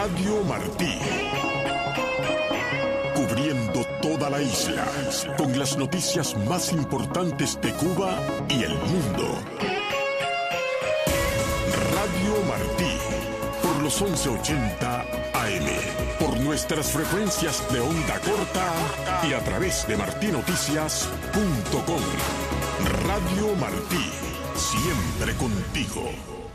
Radio Martí. Cubriendo toda la isla, con las noticias más importantes de Cuba y el mundo. Radio Martí, por los 1180 AM, por nuestras frecuencias de onda corta y a través de martinoticias.com. Radio Martí, siempre contigo.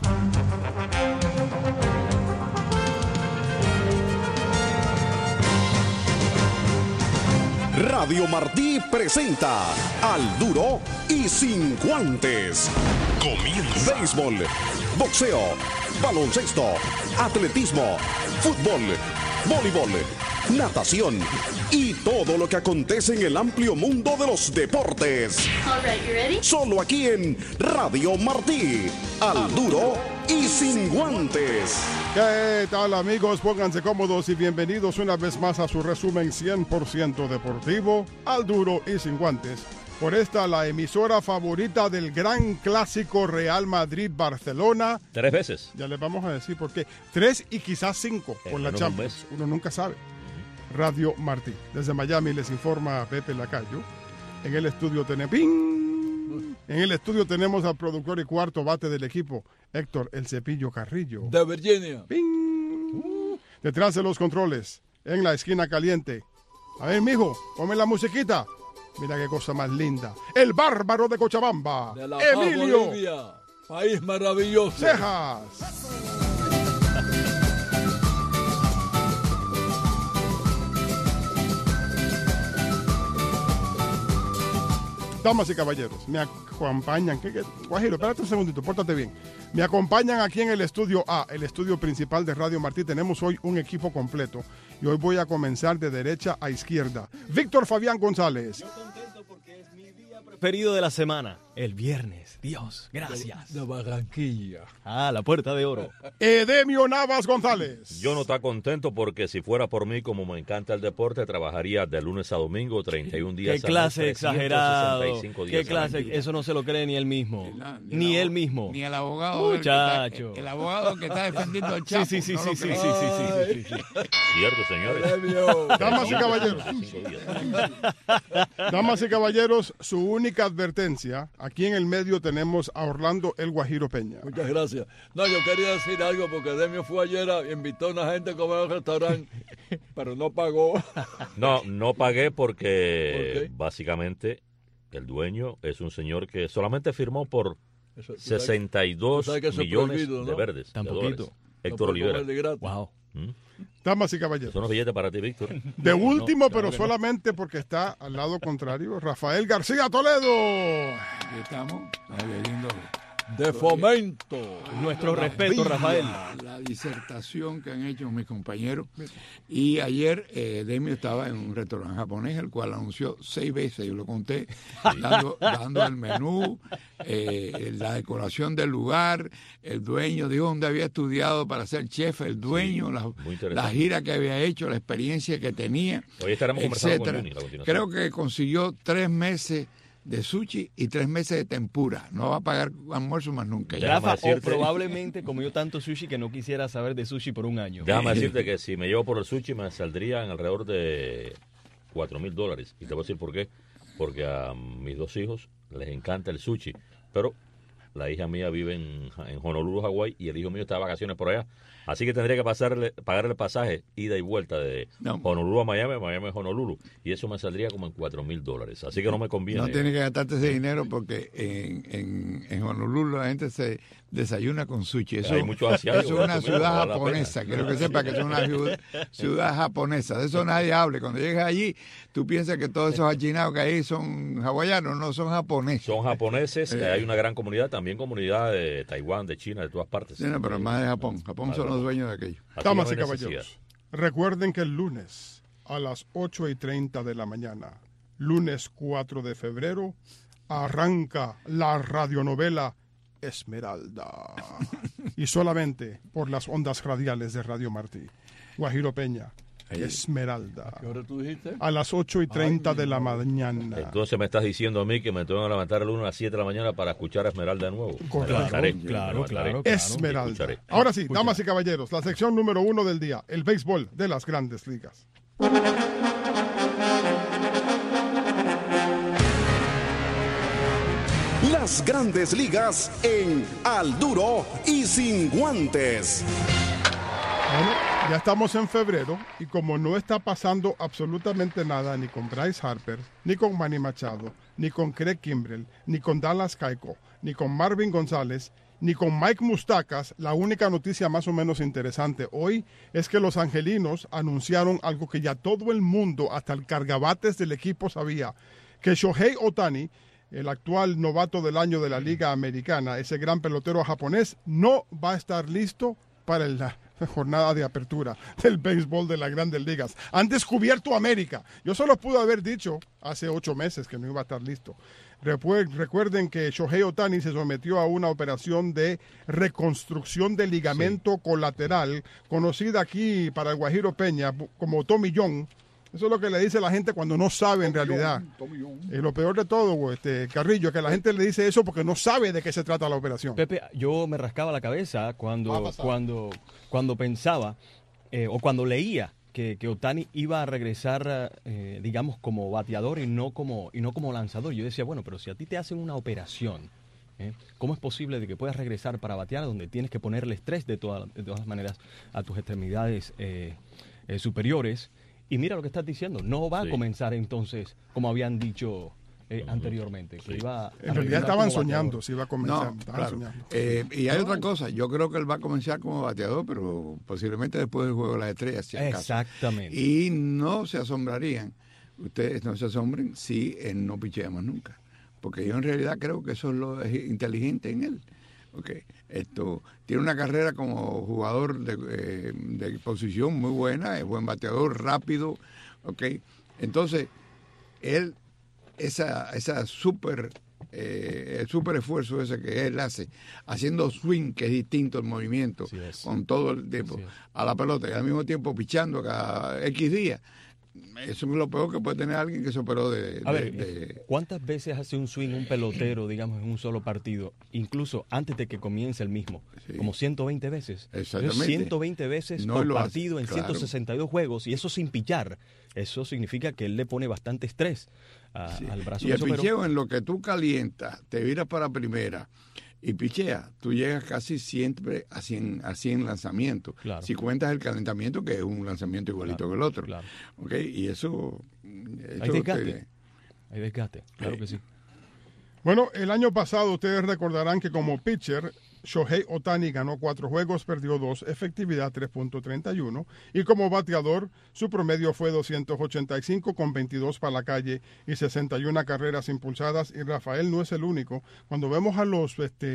Radio Martí presenta Al Duro y Sin Guantes. Comienza. Béisbol, boxeo, baloncesto, atletismo, fútbol, voleibol, natación y todo lo que acontece en el amplio mundo de los deportes. All right, you ready? Solo aquí en Radio Martí. Al Duro y Sin Guantes. ¿Qué tal, amigos? Pónganse cómodos y bienvenidos una vez más a su resumen 100% deportivo, Al Duro y Sin Guantes. Por esta, la emisora favorita del gran clásico Real Madrid-Barcelona. 3 veces. Ya les vamos a decir por qué. 3 y quizás 5 por la Champions. Uno nunca sabe. Radio Martí. Desde Miami les informa Pepe Lacayo. En el estudio tenemos... ¡Ping! En el estudio tenemos al productor y cuarto bate del equipo, Héctor El Cepillo Carrillo. De Virginia. ¡Ping! Detrás de los controles, en la esquina caliente. A ver, mijo, ponme la musiquita. Mira qué cosa más linda. El bárbaro de Cochabamba, De la Emilio Bolivia, país maravilloso. Cejas. Damas y caballeros, me acompañan. Guajiro, espérate un segundito, pórtate bien. Me acompañan aquí en el estudio A, el estudio principal de Radio Martí. Tenemos hoy un equipo completo y hoy voy a comenzar de derecha a izquierda. Víctor Fabián González. Preferido de la semana, el viernes. Dios, gracias. De Barranquilla. Ah, la puerta de oro. Edemio Navas González. Yo no está contento porque si fuera por mí, como me encanta el deporte, trabajaría de lunes a domingo, 31 días Qué clase exagerado. 365 días Qué clase, eso no se lo cree ni él mismo. Ni él mismo. Ni el abogado. Muchacho. El abogado que está defendiendo al Chapo. Sí. no lo cree. Cierto, señores. Damas y caballeros. 365 días. Damas y caballeros, su única advertencia, aquí en el medio tenemos a Orlando El Guajiro Peña. Muchas gracias. No, yo quería decir algo porque Demio fue ayer, invitó a una gente a comer al restaurante, pero no pagó. No pagué porque ¿Por qué? básicamente el dueño es un señor que solamente firmó por Eso, tú 62 sabes que eso es millones prohibido, ¿no? de verdes. Tan de poquito. dólares. No Héctor puede Olivera. comer de gratis. Wow. Damas y caballeros. Son unos billetes para ti, Víctor. De último, no, pero claro que no. solamente porque está al lado contrario, Rafael García Toledo. Aquí estamos. Leyendo De fomento. Nuestro respeto, Rafael. la disertación que han hecho mis compañeros. Y ayer Demio estaba en un restaurante japonés, el cual anunció 6 veces, yo lo conté, dando el menú, la decoración del lugar, el dueño, dijo dónde había estudiado para ser chef, el dueño, muy interesante. la gira que había hecho, la experiencia que tenía, Hoy estaremos conversando con etcétera. Juni a continuación. Creo que consiguió 3 meses de sushi y 3 meses de tempura. No va a pagar almuerzo más nunca. Ya. Rafa, o decirte- probablemente comió tanto sushi que no quisiera saber de sushi por un año. Déjame decirte que si me llevo por el sushi me saldrían alrededor de $4,000. Y te voy a decir por qué. Porque a mis 2 hijos les encanta el sushi. Pero la hija mía vive en Honolulu, Hawái, y el hijo mío está de vacaciones por allá. Así que tendría que pagarle el pasaje, ida y vuelta de No. Honolulu a Miami, Miami a Honolulu. Y eso me saldría como en $4,000. Así que no me conviene. No tienes que gastarte ese dinero porque en Honolulu la gente se desayuna con sushi. Eso, Hay muchos asiáticos, eso es una eso mismo, ciudad vale la japonesa. pena. Quiero que sepa que es una ciudad japonesa. De eso nadie hable. Cuando llegas allí, tú piensas que todos esos achinados que hay son hawaianos. No, son japoneses. Son japoneses, hay una gran comunidad, también comunidad de Taiwán, de China, de todas partes. Sí, no, pero más de Japón. Japón son los dueños de aquello. Así Damas no y hay caballeros, necesidad. recuerden que el lunes a las 8:30 de la mañana, lunes 4 de febrero, arranca la radionovela Esmeralda. Y solamente por las ondas radiales de Radio Martí. Guajiro Peña, Esmeralda. ¿Qué hora tú dijiste? A las 8:30 de la mañana. Entonces me estás diciendo a mí que me tengo que levantar el lunes a las 7 de la mañana para escuchar a Esmeralda de nuevo. Correcto. Me levantaré, Claro, me levantaré. claro. Esmeralda. Escucharé. Ahora sí, damas y caballeros, la sección número 1 del día, el béisbol de las grandes ligas. Las grandes ligas en Al Duro y Sin Guantes. Bueno, ya estamos en febrero y como no está pasando absolutamente nada ni con Bryce Harper, ni con Manny Machado, ni con Craig Kimbrell, ni con Dallas Keuchel, ni con Marvin González, ni con Mike Moustakas, la única noticia más o menos interesante hoy es que los angelinos anunciaron algo que ya todo el mundo, hasta el cargabates del equipo sabía, que Shohei Ohtani, el actual novato del año de la Liga Americana, ese gran pelotero japonés, no va a estar listo para la jornada de apertura del béisbol de las grandes ligas. Han descubierto América. Yo solo pude haber dicho hace 8 meses que no iba a estar listo. Recuerden que Shohei Ohtani se sometió a una operación de reconstrucción de ligamento colateral, conocida aquí para el Guajiro Peña como Tommy John. Eso es lo que le dice la gente cuando no sabe en realidad. Lo peor de todo, Carrillo, que la gente le dice eso porque no sabe de qué se trata la operación. Pepe, yo me rascaba la cabeza cuando pensaba o cuando leía que Ohtani iba a regresar, digamos, como bateador y no como lanzador. Yo decía, bueno, pero si a ti te hacen una operación, ¿cómo es posible de que puedas regresar para batear donde tienes que ponerle estrés de todas las maneras a tus extremidades superiores? Y mira lo que estás diciendo, no va a comenzar entonces como habían dicho anteriormente. Que iba en realidad estaban soñando si iba a comenzar. No, claro. Y hay otra cosa, yo creo que él va a comenzar como bateador, pero posiblemente después del Juego de las Estrellas, si acaso. Exactamente. Y no se asombrarían, ustedes no se asombren si él no pichea más nunca. Porque yo en realidad creo que eso es lo inteligente en él. Okay. Tiene una carrera como jugador de posición muy buena, es buen bateador, rápido, okay. Entonces él el super esfuerzo ese que él hace haciendo swing, que es distinto el movimiento, con todo el tiempo a la pelota y al mismo tiempo pichando cada X días. Eso es lo peor que puede tener alguien que se operó ¿cuántas veces hace un swing un pelotero, digamos, en un solo partido? Incluso antes de que comience el mismo. Sí. Como 120 veces. Exactamente. 120 veces no por partido hace, en claro. 162 juegos. Y eso sin pichar. Eso significa que él le pone bastante estrés al brazo. Y el picheo, en lo que tú calientas, te viras para primera y pichea, tú llegas casi siempre a 100 lanzamientos. Claro. Si cuentas el calentamiento, que es un lanzamiento igualito que el otro. Claro. Okay, y eso hay desgaste. Hay desgaste, claro que sí. Bueno, el año pasado ustedes recordarán que como pitcher, Shohei Ohtani ganó 4 juegos, perdió 2, efectividad 3.31. Y como bateador, su promedio fue 285 con 22 para la calle y 61 carreras impulsadas. Y Rafael no es el único. Cuando vemos a los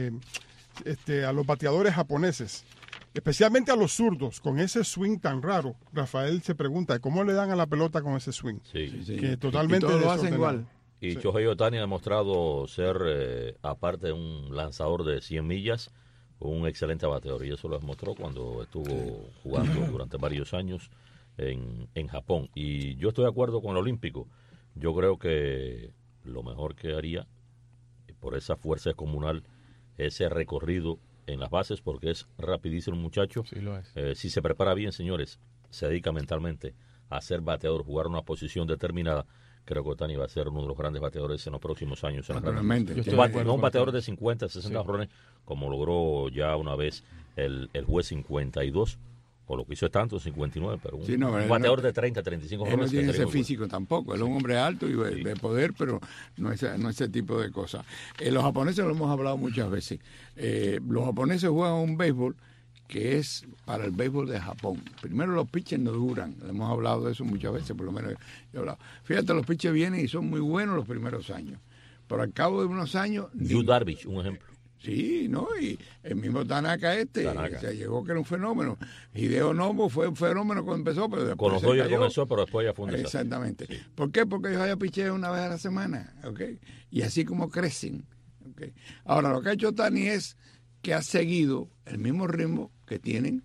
bateadores japoneses, especialmente a los zurdos, con ese swing tan raro, Rafael se pregunta, ¿cómo le dan a la pelota con ese swing? Sí. Que totalmente y todos lo hacen igual. Y Shohei Ohtani ha demostrado ser, aparte de un lanzador de 100 millas, un excelente bateador. Y eso lo demostró cuando estuvo jugando durante varios años en Japón. Y yo estoy de acuerdo con el olímpico. Yo creo que lo mejor que haría, por esa fuerza descomunal, ese recorrido en las bases, porque es rapidísimo el muchacho. Sí, lo es. Si se prepara bien, señores, se dedica mentalmente a ser bateador, jugar una posición determinada, creo que Ohtani va a ser uno de los grandes bateadores en los próximos años. No un bateador de 50, 60 jonrones, como logró ya una vez el juez 52, o lo que hizo es tanto, 59, pero un bateador de 30, 35 jonrones. Él no tiene ese físico tampoco, él es un hombre alto y de poder, pero no ese tipo de cosas. Los japoneses lo hemos hablado muchas veces. Los japoneses juegan un béisbol que es para el béisbol de Japón. Primero, los pitchers no duran. Hemos hablado de eso muchas veces, por lo menos yo he hablado. Fíjate, los pitchers vienen y son muy buenos los primeros años. Pero al cabo de unos años... Yu Darvish, un ejemplo. Sí, ¿no? Y el mismo Tanaka se llegó que era un fenómeno. Hideo Nomo fue un fenómeno cuando empezó, pero después con los Dodgers comenzó, pero después ya fue un desastre. Exactamente. Sí. ¿Por qué? Porque ellos ya pichean una vez a la semana, ¿ok? Y así como crecen, ¿ok? Ahora, lo que ha hecho Ohtani es que ha seguido el mismo ritmo que tienen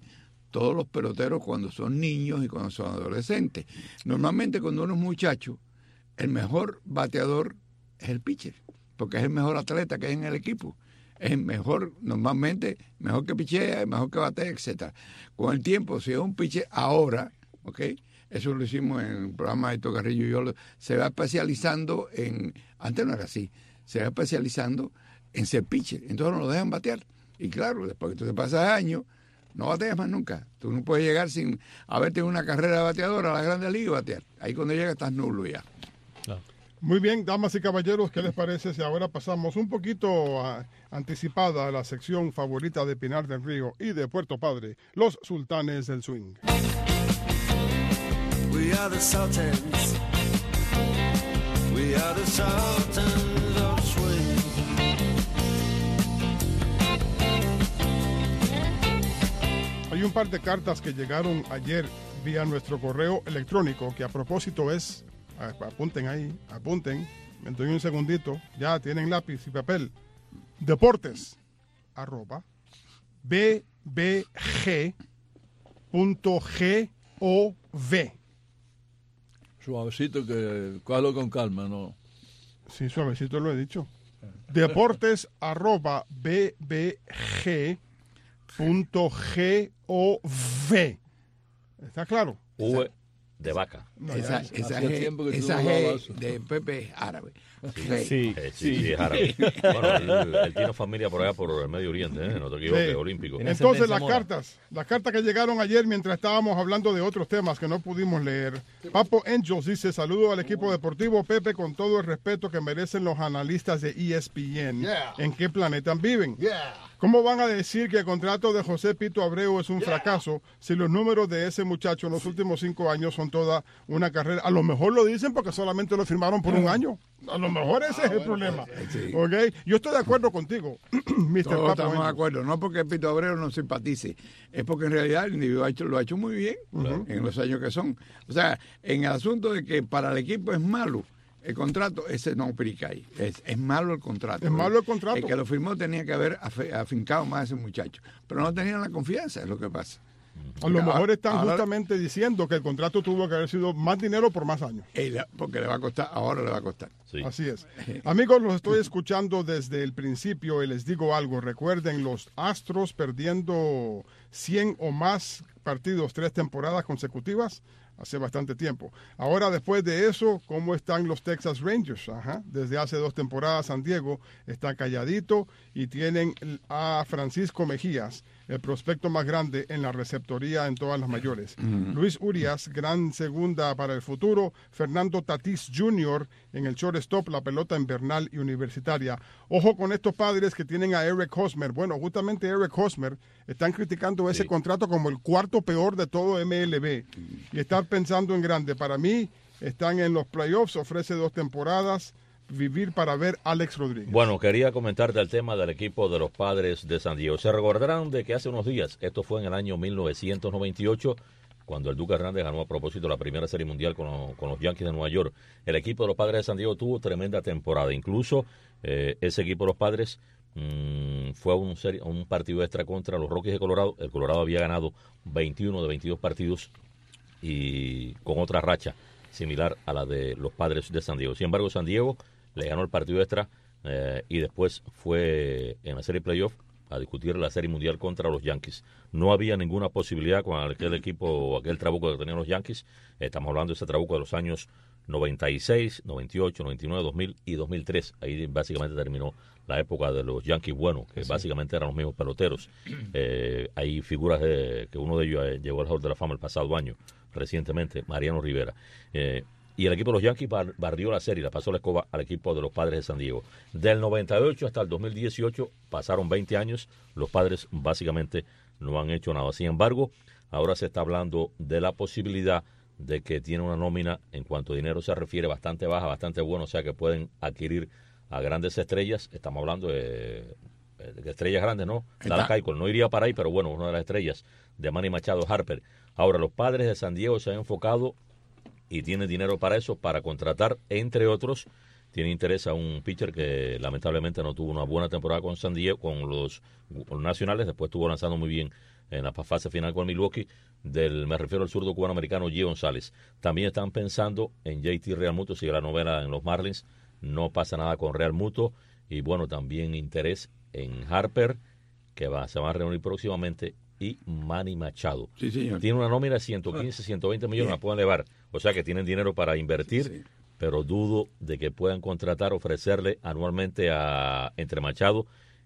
todos los peloteros cuando son niños y cuando son adolescentes. Normalmente cuando uno es muchacho, el mejor bateador es el pitcher, porque es el mejor atleta que hay en el equipo. Es mejor, normalmente, mejor que pichea, mejor que batea, etcétera. Con el tiempo, si es un pitcher ahora, ¿ok? Eso lo hicimos en el programa de Héctor Carrillo y yo, se va especializando en, antes no era así, se va especializando en ser pitcher, entonces no lo dejan batear. Y claro, después que tú te pasas años, no bateas más nunca. Tú no puedes llegar sin haber tenido una carrera de bateador a la Grande Liga y batear. Ahí cuando llegas estás nulo ya. Claro. Muy bien, damas y caballeros, ¿qué les parece si ahora pasamos un poquito anticipada a la sección favorita de Pinar del Río y de Puerto Padre, los Sultanes del Swing? We are the Sultans. We are the Sultans of Swing. Hay un par de cartas que llegaron ayer vía nuestro correo electrónico, que a propósito es, apunten ahí, apunten, me doy un segundito, ya tienen lápiz y papel, deportes@bbg.gov. Suavecito, que cógalo con calma, ¿no? Sí, suavecito lo he dicho. deportes@bbg.gov. ¿Está claro? V de vaca. No, esa hacía G, tiempo que tú esa no hablabas G eso. de Pepe es árabe. Sí, Sí, es árabe. Bueno, él tiene familia por allá por el Medio Oriente, no te equivoques, Sí. olímpico. Tiene Entonces ascendencia las cartas que llegaron ayer mientras estábamos hablando de otros temas que no pudimos leer. Papo Angels dice, saludo al equipo deportivo, Pepe, con todo el respeto que merecen los analistas de ESPN. ¿En qué planeta viven? ¿Cómo van a decir que el contrato de José Pito Abreu es un fracaso si los números de ese muchacho en los últimos 5 años son toda una carrera? A lo mejor lo dicen porque solamente lo firmaron por un año. A lo mejor ese es el problema. sí. ¿Okay? Yo estoy de acuerdo contigo, Mr. Todos Papo estamos de Angels. acuerdo, no porque Pito Abreu no simpatice, es porque en realidad el individuo lo ha hecho muy bien en los años que son. O sea, en el asunto de que para el equipo es malo el contrato, ese no aplica ahí. Es malo el contrato. Es malo el contrato. El que lo firmó tenía que haber afincado más a ese muchacho, pero no tenían la confianza, es lo que pasa. A lo mejor están Ahora- justamente diciendo que el contrato tuvo que haber sido más dinero por más años. Porque le va a costar, ahora le va a costar. Sí. Así es. Amigos, los estoy escuchando desde el principio y les digo algo. Recuerden, los Astros perdiendo 100 o más partidos 3 temporadas consecutivas hace bastante tiempo. Ahora, después de eso, ¿cómo están los Texas Rangers? Desde hace 2 temporadas San Diego está calladito y tienen a Francisco Mejías, el prospecto más grande en la receptoría en todas las mayores. Luis Urias, gran segunda para el futuro. Fernando Tatís Jr. en el shortstop, la pelota invernal y universitaria. Ojo con estos padres que tienen a Eric Hosmer. Bueno, justamente Eric Hosmer están criticando ese contrato como el cuarto peor de todo MLB. Y están pensando en grande. Para mí, están en los playoffs, ofrece 2 temporadas. Vivir para ver Alex Rodríguez. Bueno, quería comentarte el tema del equipo de los Padres de San Diego. Se recordarán de que hace unos días, esto fue en el año 1998, cuando el Duque Hernández ganó a propósito la primera Serie Mundial con los Yankees de Nueva York. El equipo de los Padres de San Diego tuvo tremenda temporada. Incluso ese equipo de los Padres fue a un partido extra contra los Rockies de Colorado. El Colorado había ganado 21 de 22 partidos y con otra racha similar a la de los Padres de San Diego. Sin embargo, San Diego le ganó el partido extra y después fue en la serie playoff a discutir la serie mundial contra los Yankees. No había ninguna posibilidad con aquel equipo, aquel trabuco que tenían los Yankees. Estamos hablando de ese trabuco de los años 96, 98, 99, 2000 y 2003. Ahí básicamente terminó la época de los Yankees buenos, que básicamente eran los mismos peloteros. Hay figuras que uno de ellos llegó al Hall de la Fama el pasado año, recientemente, Mariano Rivera. Y el equipo de los Yankees barrió la serie, la pasó la escoba al equipo de los Padres de San Diego. Del 98 hasta el 2018 pasaron 20 años, los Padres básicamente no han hecho nada. Sin embargo, ahora se está hablando de la posibilidad de que tiene una nómina, en cuanto a dinero se refiere, bastante baja, bastante buena, o sea que pueden adquirir a grandes estrellas. Estamos hablando de estrellas grandes, ¿no? Dallas Keuchel no iría para ahí, pero bueno, una de las estrellas de Manny Machado, Harper. Ahora, los Padres de San Diego se han enfocado y tienen dinero para eso, para contratar, entre otros, tiene interés a un pitcher que lamentablemente no tuvo una buena temporada con San Diego, con los nacionales, después estuvo lanzando muy bien en la fase final con Milwaukee, me refiero al zurdo cubano-americano Gio González. También están pensando en JT Real Muto, sigue la novela en los Marlins, no pasa nada con Real Muto, y bueno, también interés en Harper, que se van a reunir próximamente, y Manny Machado. Sí, señor. Tiene una nómina de 115, 120 millones, la pueden elevar, o sea que tienen dinero para invertir, sí. Pero dudo de que puedan contratar, ofrecerle anualmente entre Machado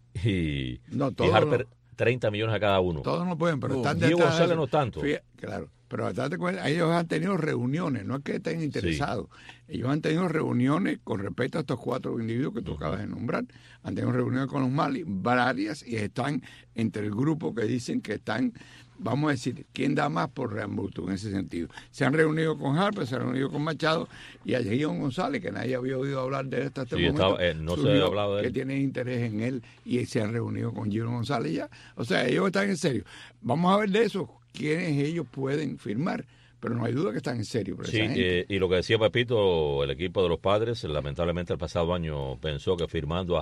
y Harper 30 millones a cada uno. Todos no pueden, pero están Diego González no tanto. Claro, pero date cuenta, ellos han tenido reuniones, no es que estén interesados. Sí. Ellos han tenido reuniones con respecto a estos 4 individuos que tú acabas de nombrar. Han tenido reuniones con los Marlins, varias, y están entre el grupo que dicen que están, vamos a decir, ¿quién da más por Real Muto en ese sentido? Se han reunido con Harper, se han reunido con Machado, y a Gio González, que nadie había oído hablar de él hasta este momento, no se había hablado de él, que tiene interés en él, y se han reunido con Gio González ya. O sea, ellos están en serio. Vamos a ver de eso, quiénes ellos pueden firmar, pero no hay duda que están en serio. Sí, y lo que decía Pepito, el equipo de los Padres, lamentablemente el pasado año pensó que firmando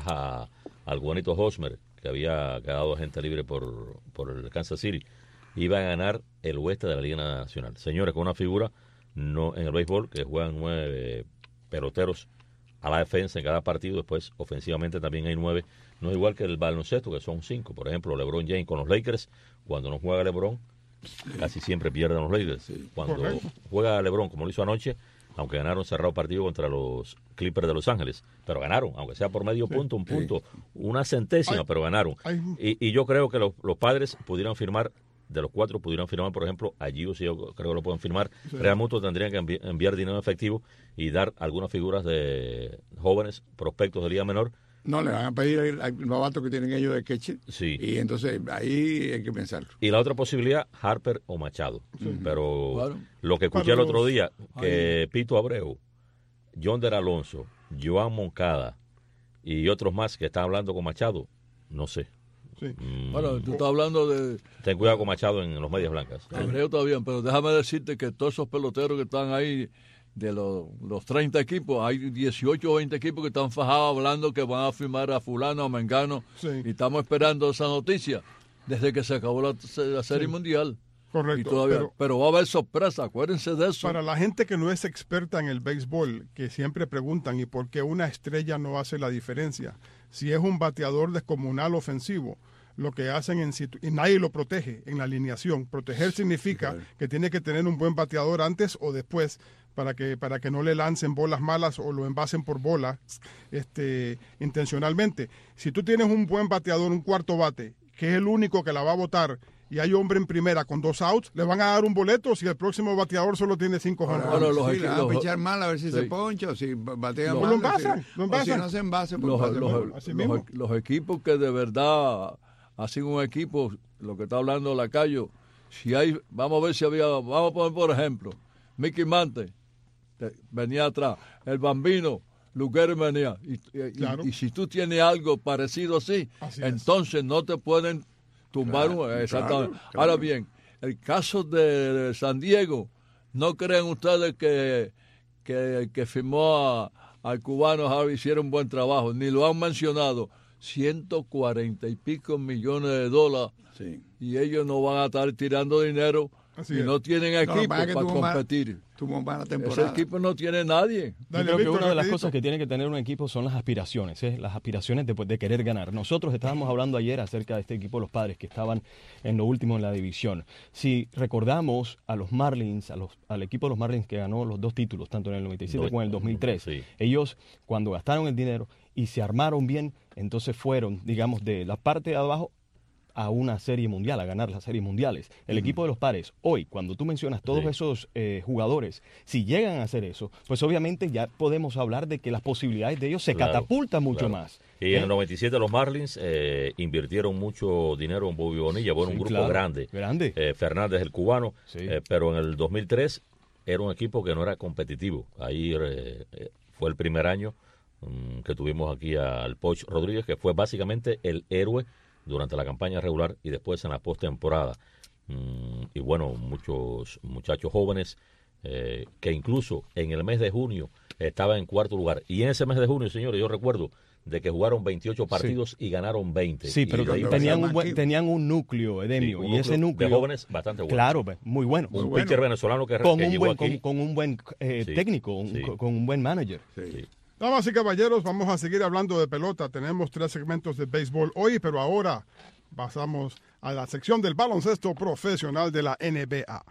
al Juanito Hosmer, que había quedado agente libre por el Kansas City, iba a ganar el oeste de la Liga Nacional. Señores, con una figura en el béisbol que juegan 9 peloteros a la defensa en cada partido, después ofensivamente también hay 9. No es igual que el baloncesto, que son 5. Por ejemplo, LeBron James con los Lakers, cuando no juega LeBron, casi siempre pierden los Lakers. Sí, cuando juega LeBron, como lo hizo anoche, aunque ganaron cerrado partido contra los Clippers de Los Ángeles, pero ganaron, aunque sea por medio punto, un punto, una centésima, pero ganaron. Y yo creo que los Padres pudieran firmar, de los 4 pudieran firmar, por ejemplo, a Gio, si yo creo que lo pueden firmar. Sí. Real Muto tendrían que enviar dinero en efectivo y dar algunas figuras de jóvenes prospectos de Liga Menor. No, le van a pedir el novato que tienen ellos de Ketchel. Sí. Y entonces ahí hay que pensarlo. Y la otra posibilidad, Harper o Machado. Sí. Pero claro, lo que escuché el otro día, que Pito Abreu, Yonder Alonso, Joan Moncada y otros más que están hablando con Machado, no sé. Sí. Bueno, tú estás hablando de... Ten cuidado con Machado en los Medias Blancas. Abreu está bien, pero déjame decirte que todos esos peloteros que están ahí, de los 30 equipos, hay 18 o 20 equipos que están fajados hablando que van a firmar a fulano, a mengano, sí. Y estamos esperando esa noticia desde que se acabó la Serie Mundial. Correcto. Y todavía, pero va a haber sorpresa, acuérdense de eso. Para la gente que no es experta en el béisbol, que siempre preguntan, ¿y por qué una estrella no hace la diferencia? Si es un bateador descomunal ofensivo, lo que hacen y nadie lo protege en la alineación. Proteger significa que tiene que tener un buen bateador antes o después para que no le lancen bolas malas o lo envasen por bolas intencionalmente. Si tú tienes un buen bateador, un cuarto bate, que es el único que la va a botar, y hay hombre en primera con 2 outs, ¿le van a dar un boleto si el próximo bateador solo tiene 5 jonrones? Sí, le van a pichar mal a ver si se poncha o si batea mal. Lo envasan, o si no se envase. Los equipos que de verdad hacen un equipo, lo que está hablando Lacayo, si hay, vamos a ver si había, vamos a poner por ejemplo, Mickey Mantle venía atrás, el Bambino, Luguero venía, y si tú tienes algo parecido así entonces no te pueden tumbar exactamente. Claro. Ahora bien, el caso de San Diego, ¿no creen ustedes que firmó al cubano Harvey hiciera un buen trabajo? Ni lo han mencionado. 140 y pico millones de dólares, sí. Y ellos no van a estar tirando dinero y no tienen equipo para competir. Ese equipo no tiene nadie. Yo creo que una de las cosas que tiene que tener un equipo son las aspiraciones, las aspiraciones de querer ganar. Nosotros estábamos hablando ayer acerca de este equipo de los Padres que estaban en lo último en la división. Si recordamos a los Marlins, al equipo de los Marlins que ganó los 2 títulos, tanto en el 97 como en el 2003, sí. Ellos cuando gastaron el dinero y se armaron bien, entonces fueron, digamos, de la parte de abajo a una serie mundial, a ganar las series mundiales. El equipo de los Padres, hoy, cuando tú mencionas todos esos jugadores, si llegan a hacer eso, pues obviamente ya podemos hablar de que las posibilidades de ellos se catapultan mucho más. Y en el 97 los Marlins invirtieron mucho dinero en Bobby Bonilla, un grupo grande. Fernández, el cubano, pero en el 2003 era un equipo que no era competitivo. Ahí fue el primer año que tuvimos aquí al Poch Rodríguez, que fue básicamente el héroe durante la campaña regular y después en la postemporada. Y bueno, muchos muchachos jóvenes que incluso en el mes de junio estaban en 4º lugar. Y en ese mes de junio, señores, yo recuerdo, de que jugaron 28 partidos y ganaron 20. Sí, pero tenían un núcleo, Edemio, y ese núcleo de jóvenes bastante bueno. Claro, muy bueno. Un pitcher venezolano que llegó aquí. Con un buen técnico, con un buen manager. Sí. Damas y caballeros, vamos a seguir hablando de pelota. Tenemos 3 segmentos de béisbol hoy, pero ahora pasamos a la sección del baloncesto profesional de la NBA.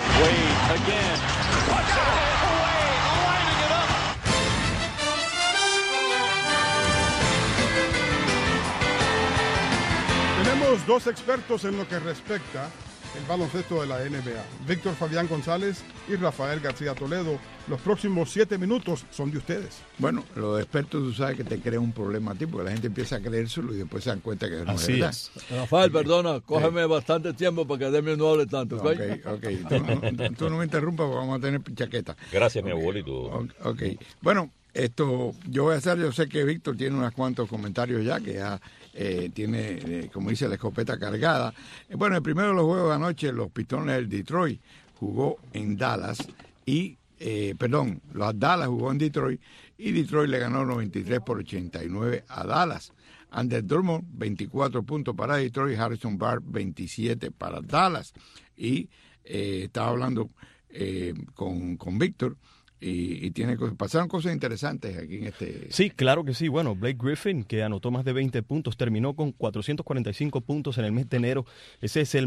Tenemos 2 expertos en lo que respecta el baloncesto de la NBA. Víctor Fabián González y Rafael García Toledo. Los próximos 7 minutos son de ustedes. Bueno, los expertos, tú sabes que te crea un problema a ti, porque la gente empieza a creérselo y después se dan cuenta que no es verdad. Rafael, perdona, cógeme bastante tiempo para que Edemio no hable tanto. Ok. Tú no me interrumpas porque vamos a tener chaqueta. Gracias, mi abuelito. Ok. Bueno, yo sé que Víctor tiene unos cuantos comentarios ya, que ya tiene, como dice, la escopeta cargada. Bueno, el primero de los juegos de anoche, los Pistones del Detroit jugó en Dallas y, los Dallas jugó en Detroit y Detroit le ganó 93-89 a Dallas. Ander Drummond, 24 puntos para Detroit, Harrison Barnes, 27 para Dallas. Y estaba hablando con Víctor. Y pasaron cosas interesantes aquí en este... Sí, claro que sí. Bueno, Blake Griffin, que anotó más de 20 puntos, terminó con 445 puntos en el mes de enero. Ese es la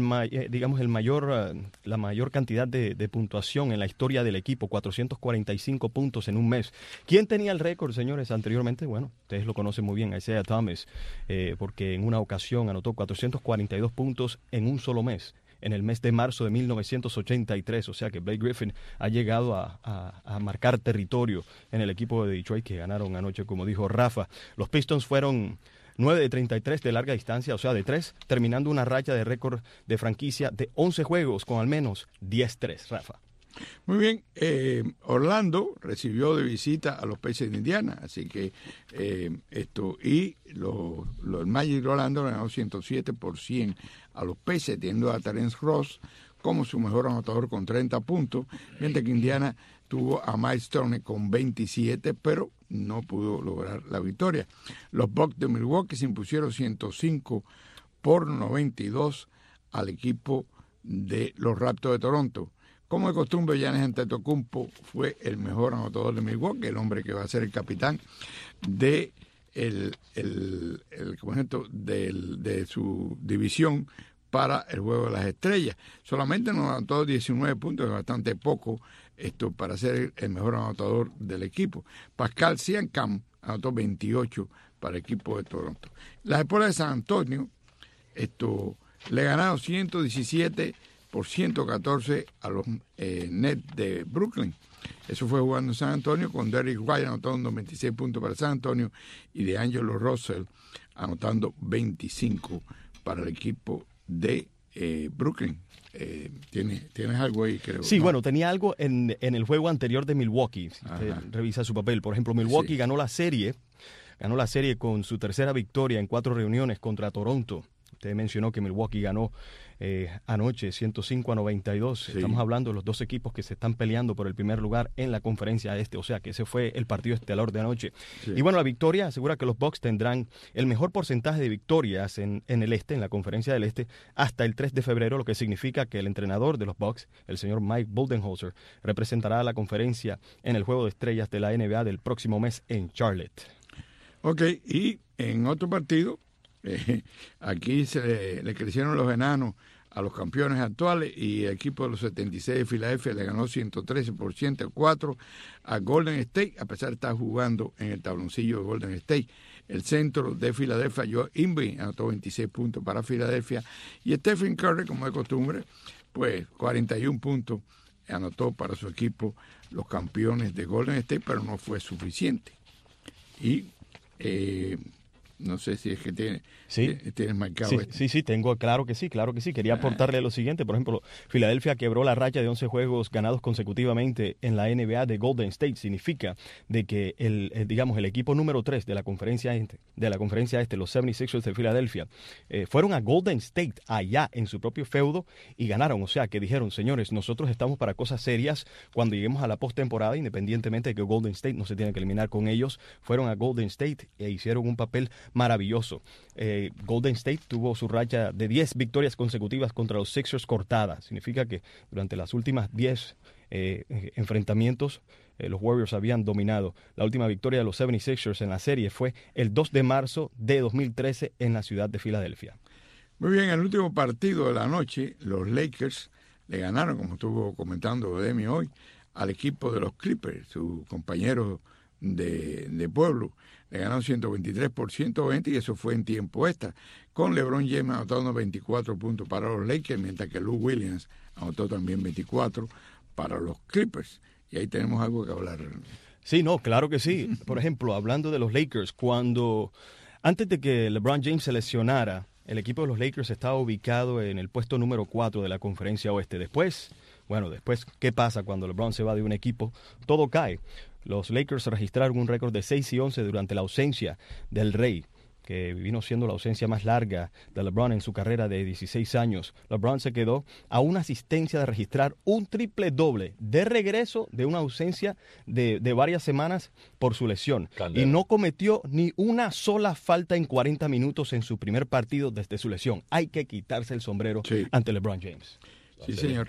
mayor cantidad de puntuación en la historia del equipo, 445 puntos en un mes. ¿Quién tenía el récord, señores, anteriormente? Bueno, ustedes lo conocen muy bien, Isaiah Thomas, porque en una ocasión anotó 442 puntos en un solo mes, en el mes de marzo de 1983, o sea que Blake Griffin ha llegado a marcar territorio en el equipo de Detroit, que ganaron anoche, como dijo Rafa. Los Pistons fueron 9 de 33 de larga distancia, o sea de 3, terminando una racha de récord de franquicia de 11 juegos con al menos 10-3, Rafa. Muy bien, Orlando recibió de visita a los Pacers de Indiana, así que los Magic de Orlando ganaron 107% a los Pacers, teniendo a Terence Ross como su mejor anotador con 30 puntos, mientras que Indiana tuvo a Miles Turner con 27, pero no pudo lograr la victoria. Los Bucks de Milwaukee se impusieron 105-92 al equipo de los Raptors de Toronto. Como de costumbre, Giannis Antetokounmpo fue el mejor anotador de Milwaukee, el hombre que va a ser el capitán de de su división para el Juego de las Estrellas. Solamente nos anotó 19 puntos, es bastante poco para ser el mejor anotador del equipo. Pascal Siakam anotó 28 para el equipo de Toronto. Las Espuelas de San Antonio le ganaron 117-114 a los Nets de Brooklyn. Eso fue jugando en San Antonio, con Derrick White anotando 26 puntos para San Antonio y DeAngelo Russell anotando 25 para el equipo de Brooklyn. ¿Tienes algo ahí, creo? Sí, ¿no? Bueno, tenía algo en el juego anterior de Milwaukee. Si usted revisa su papel. Por ejemplo, Milwaukee ganó la serie con su tercera victoria en 4 reuniones contra Toronto. Usted mencionó que Milwaukee ganó anoche 105-92. Sí. Estamos hablando de los 2 equipos que se están peleando por el primer lugar en la conferencia este. O sea que ese fue el partido estelar de anoche. Sí. Y bueno, la victoria asegura que los Bucks tendrán el mejor porcentaje de victorias en el este, en la conferencia del este, hasta el 3 de febrero, lo que significa que el entrenador de los Bucks, el señor Mike Budenholzer, representará a la conferencia en el Juego de Estrellas de la NBA del próximo mes en Charlotte. Ok, y en otro partido, aquí le crecieron los enanos a los campeones actuales y el equipo de los 76 de Filadelfia le ganó 113-104 a Golden State, a pesar de estar jugando en el tabloncillo de Golden State. El centro de Filadelfia, Joe Ingles, anotó 26 puntos para Filadelfia y Stephen Curry, como de costumbre, pues 41 puntos anotó para su equipo, los campeones de Golden State, pero no fue suficiente. Y No sé si es que sí. tienes marcado sí, esto. Sí, tengo, claro que sí. Quería aportarle lo siguiente. Por ejemplo, Filadelfia quebró la racha de 11 juegos ganados consecutivamente en la NBA de Golden State. Significa de que el equipo número 3 de la conferencia este, los 76ers de Filadelfia, fueron a Golden State allá en su propio feudo y ganaron. O sea, que dijeron, señores, nosotros estamos para cosas serias cuando lleguemos a la postemporada, independientemente de que Golden State no se tiene que eliminar con ellos. Fueron a Golden State e hicieron un papel maravilloso. Golden State tuvo su racha de 10 victorias consecutivas contra los Sixers cortada. Significa que durante las últimas 10 enfrentamientos los Warriors habían dominado. La última victoria de los 76ers en la serie fue el 2 de marzo de 2013 en la ciudad de Filadelfia. Muy bien, el último partido de la noche, los Lakers le ganaron, como estuvo comentando Demi hoy, al equipo de los Clippers, sus compañeros de pueblo. Le ganaron 123 por 120 y eso fue en tiempo extra, con LeBron James anotando 24 puntos para los Lakers, mientras que Lou Williams anotó también 24 para los Clippers. Y ahí tenemos algo que hablar. Sí, no, claro que sí. Por ejemplo, hablando de los Lakers, antes de que LeBron James se lesionara, el equipo de los Lakers estaba ubicado en el puesto número 4 de la Conferencia Oeste. Después, ¿qué pasa cuando LeBron se va de un equipo? Todo cae. Los Lakers registraron un récord de 6-11 durante la ausencia del Rey, que vino siendo la ausencia más larga de LeBron en su carrera de 16 años. LeBron se quedó a una asistencia de registrar un triple doble de regreso de una ausencia de varias semanas por su lesión. Candela. Y no cometió ni una sola falta en 40 minutos en su primer partido desde su lesión. Hay que quitarse el sombrero ante LeBron James. Sí, señor.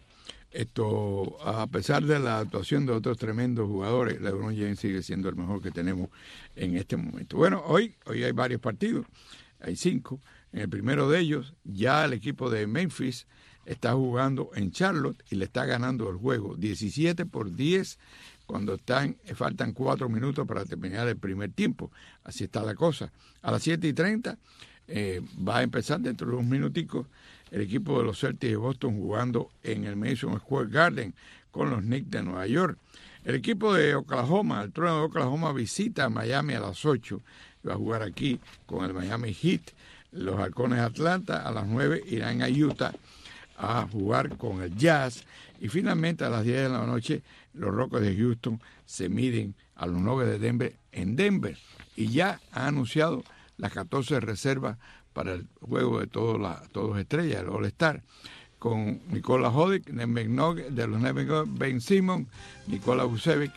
A pesar de la actuación de otros tremendos jugadores, LeBron James sigue siendo el mejor que tenemos en este momento. Bueno, hoy hay varios partidos, hay 5. En el primero de ellos, ya el equipo de Memphis está jugando en Charlotte y le está ganando el juego 17-10 cuando faltan 4 minutos para terminar el primer tiempo. Así está la cosa. A las 7:30 va a empezar dentro de unos minuticos el equipo de los Celtics de Boston jugando en el Madison Square Garden con los Knicks de Nueva York. El equipo de Oklahoma, el Trueno de Oklahoma, visita a Miami a las 8. Va a jugar aquí con el Miami Heat. Los Halcones de Atlanta a las 9 irán a Utah a jugar con el Jazz. Y finalmente a las 10 de la noche los Rockets de Houston se miden a los Nuggets de Denver en Denver. Y ya ha anunciado las 14 reservas para el juego de todos estrellas, el All-Star, con Nikola Jokic, de los Nuggets, Ben Simmons, Nikola Vucevic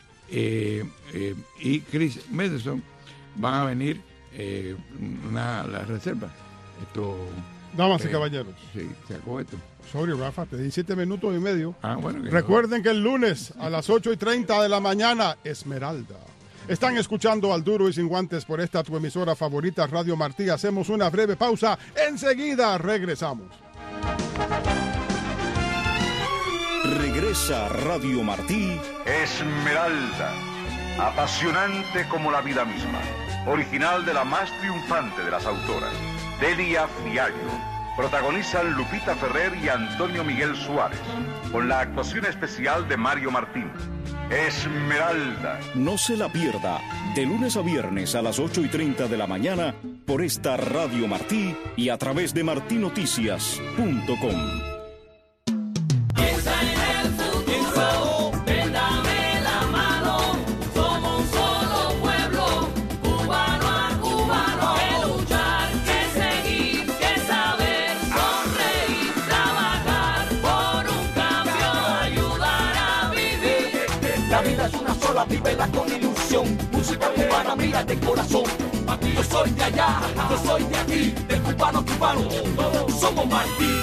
y Chris Middleton van a venir las reservas. Damas y caballeros. Sí, se acabó esto. Sorry, Rafa, te di 7 minutos y medio. Bueno, recuerden que el lunes a las 8:30 de la mañana, Esmeralda. Están escuchando Al Duro y Sin Guantes por esta tu emisora favorita, Radio Martí. Hacemos una breve pausa. Enseguida regresamos. Regresa Radio Martí. Esmeralda, apasionante como la vida misma. Original de la más triunfante de las autoras, Delia Fiallo. Protagonizan Lupita Ferrer y Antonio Miguel Suárez, con la actuación especial de Mario Martín. Esmeralda. No se la pierda, de lunes a viernes a las 8:30 de la mañana por esta Radio Martí y a través de martinoticias.com. Vívela con ilusión, música cubana, mira de corazón. Yo soy de allá, yo soy de aquí, de cubano, todos somos Martí.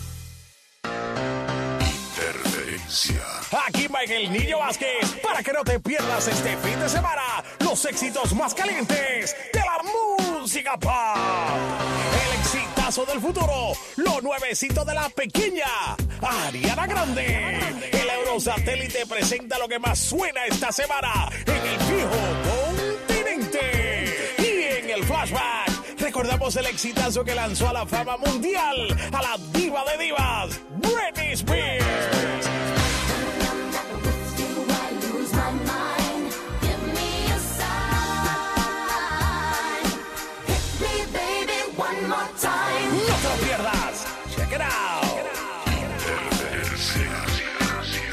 Interferencia. Aquí Miguel Niño Vázquez, para que no te pierdas este fin de semana los éxitos más calientes de la música pop. El exitazo del futuro, lo nuevecito de la pequeña Ariana Grande. El Eurosatélite presenta lo que más suena esta semana en el viejo continente. Y en el flashback recordamos el exitazo que lanzó a la fama mundial a la diva de divas, Britney Spears.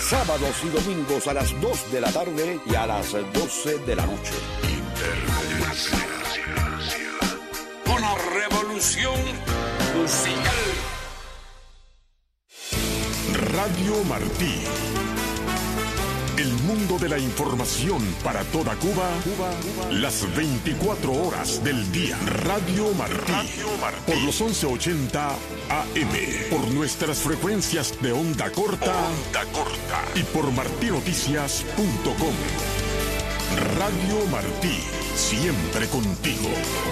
sábados y domingos a las 2 de la tarde y a las 12 de la noche. Una revolución musical. Radio Martí. El mundo de la información para toda Cuba, las 24 horas del día. Radio Martí. Por los 1180 AM. Por nuestras frecuencias de onda corta. Y por martinoticias.com. Radio Martí. Siempre contigo.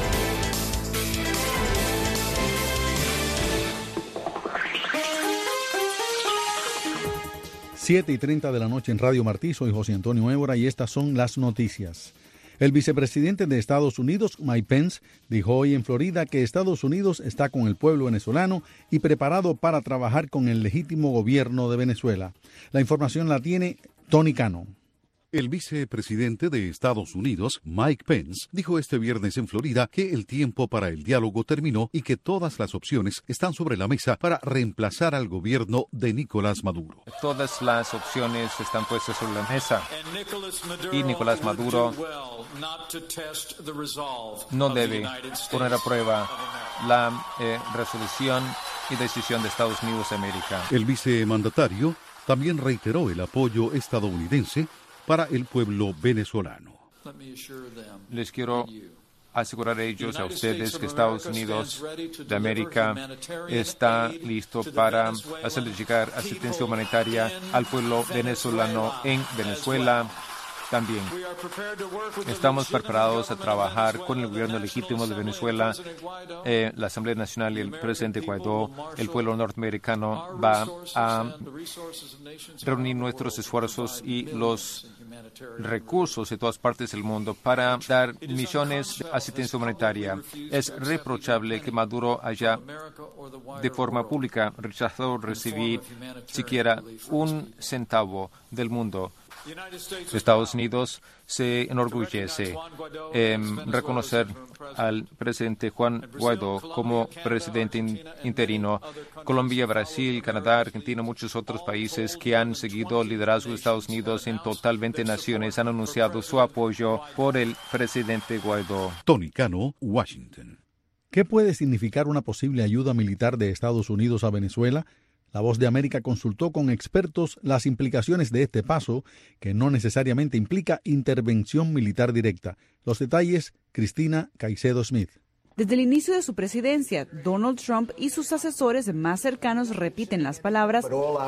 7:30 de la noche en Radio Martí. Soy José Antonio Évora y estas son las noticias. El vicepresidente de Estados Unidos, Mike Pence, dijo hoy en Florida que Estados Unidos está con el pueblo venezolano y preparado para trabajar con el legítimo gobierno de Venezuela. La información la tiene Tony Cano. El vicepresidente de Estados Unidos, Mike Pence, dijo este viernes en Florida que el tiempo para el diálogo terminó y que todas las opciones están sobre la mesa para reemplazar al gobierno de Nicolás Maduro. Todas las opciones están puestas sobre la mesa y Nicolás Maduro no debe poner a prueba la resolución y decisión de Estados Unidos de América. El vicemandatario también reiteró el apoyo estadounidense para el pueblo venezolano. Les quiero asegurar a ellos, a ustedes, que Estados Unidos de América está listo para hacerles llegar asistencia humanitaria al pueblo venezolano en Venezuela. También estamos preparados a trabajar con el gobierno legítimo de Venezuela, la Asamblea Nacional y el presidente Guaidó. El pueblo norteamericano va a reunir nuestros esfuerzos y los recursos de todas partes del mundo para dar misiones de asistencia humanitaria. Es reprochable que Maduro haya de forma pública rechazado recibir siquiera un centavo del mundo. Estados Unidos se enorgullece en reconocer al presidente Juan Guaidó como presidente interino. Colombia, Brasil, Canadá, Argentina, muchos otros países que han seguido el liderazgo de Estados Unidos en total 20 naciones han anunciado su apoyo por el presidente Guaidó. Tony Cano, Washington. ¿Qué puede significar una posible ayuda militar de Estados Unidos a Venezuela? La Voz de América consultó con expertos las implicaciones de este paso, que no necesariamente implica intervención militar directa. Los detalles, Cristina Caicedo Smith. Desde el inicio de su presidencia, Donald Trump y sus asesores más cercanos repiten las palabras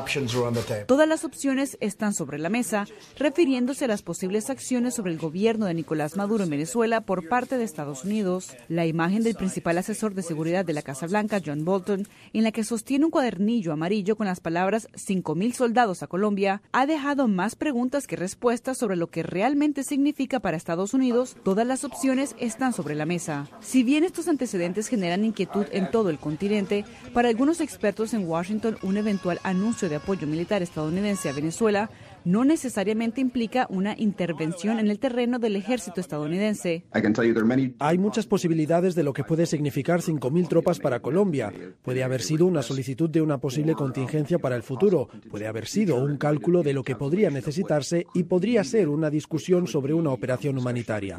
"todas las opciones están sobre la mesa", refiriéndose a las posibles acciones sobre el gobierno de Nicolás Maduro en Venezuela por parte de Estados Unidos. La imagen del principal asesor de seguridad de la Casa Blanca, John Bolton, en la que sostiene un cuadernillo amarillo con las palabras 5,000 soldados a Colombia, ha dejado más preguntas que respuestas sobre lo que realmente significa para Estados Unidos. Todas las opciones están sobre la mesa. Si bien estos antecedentes generan inquietud en todo el continente, para algunos expertos en Washington, un eventual anuncio de apoyo militar estadounidense a Venezuela no necesariamente implica una intervención en el terreno del ejército estadounidense. Hay muchas posibilidades de lo que puede significar 5,000 tropas para Colombia. Puede haber sido una solicitud de una posible contingencia para el futuro, puede haber sido un cálculo de lo que podría necesitarse y podría ser una discusión sobre una operación humanitaria.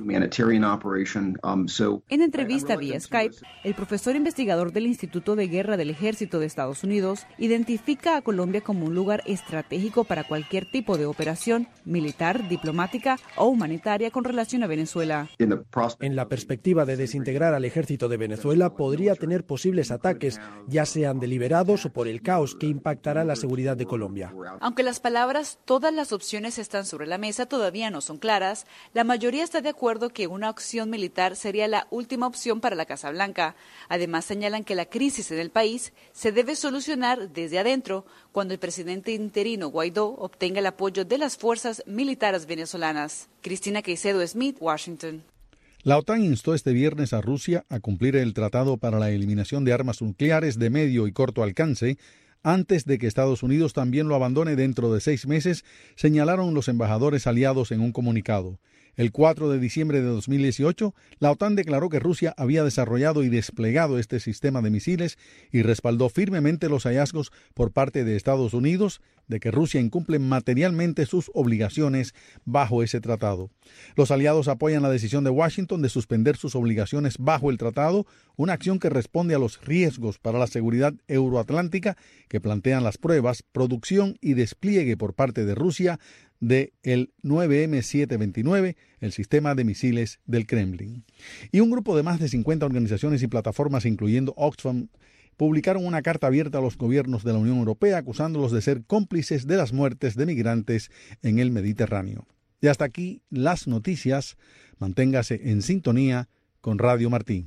En entrevista vía Skype, el profesor investigador del Instituto de Guerra del Ejército de Estados Unidos identifica a Colombia como un lugar estratégico para cualquier tipo de operación militar, diplomática o humanitaria con relación a Venezuela. En la perspectiva de desintegrar al ejército de Venezuela, podría tener posibles ataques, ya sean deliberados o por el caos que impactará la seguridad de Colombia. Aunque las palabras "todas las opciones están sobre la mesa" todavía no son claras, la mayoría está de acuerdo que una acción militar sería la última opción para la Casa Blanca. Además, señalan que la crisis en el país se debe solucionar desde adentro, cuando el presidente interino Guaidó obtenga el apoyo de las fuerzas militares venezolanas. Cristina Caicedo Smith, Washington. La OTAN instó este viernes a Rusia a cumplir el tratado para la eliminación de armas nucleares de medio y corto alcance antes de que Estados Unidos también lo abandone dentro de 6 meses, señalaron los embajadores aliados en un comunicado. El 4 de diciembre de 2018, la OTAN declaró que Rusia había desarrollado y desplegado este sistema de misiles y respaldó firmemente los hallazgos por parte de Estados Unidos de que Rusia incumple materialmente sus obligaciones bajo ese tratado. Los aliados apoyan la decisión de Washington de suspender sus obligaciones bajo el tratado, una acción que responde a los riesgos para la seguridad euroatlántica que plantean las pruebas, producción y despliegue por parte de Rusia de el 9M729, el sistema de misiles del Kremlin. Y un grupo de más de 50 organizaciones y plataformas, incluyendo Oxfam, publicaron una carta abierta a los gobiernos de la Unión Europea acusándolos de ser cómplices de las muertes de migrantes en el Mediterráneo. Y hasta aquí las noticias. Manténgase en sintonía con Radio Martí.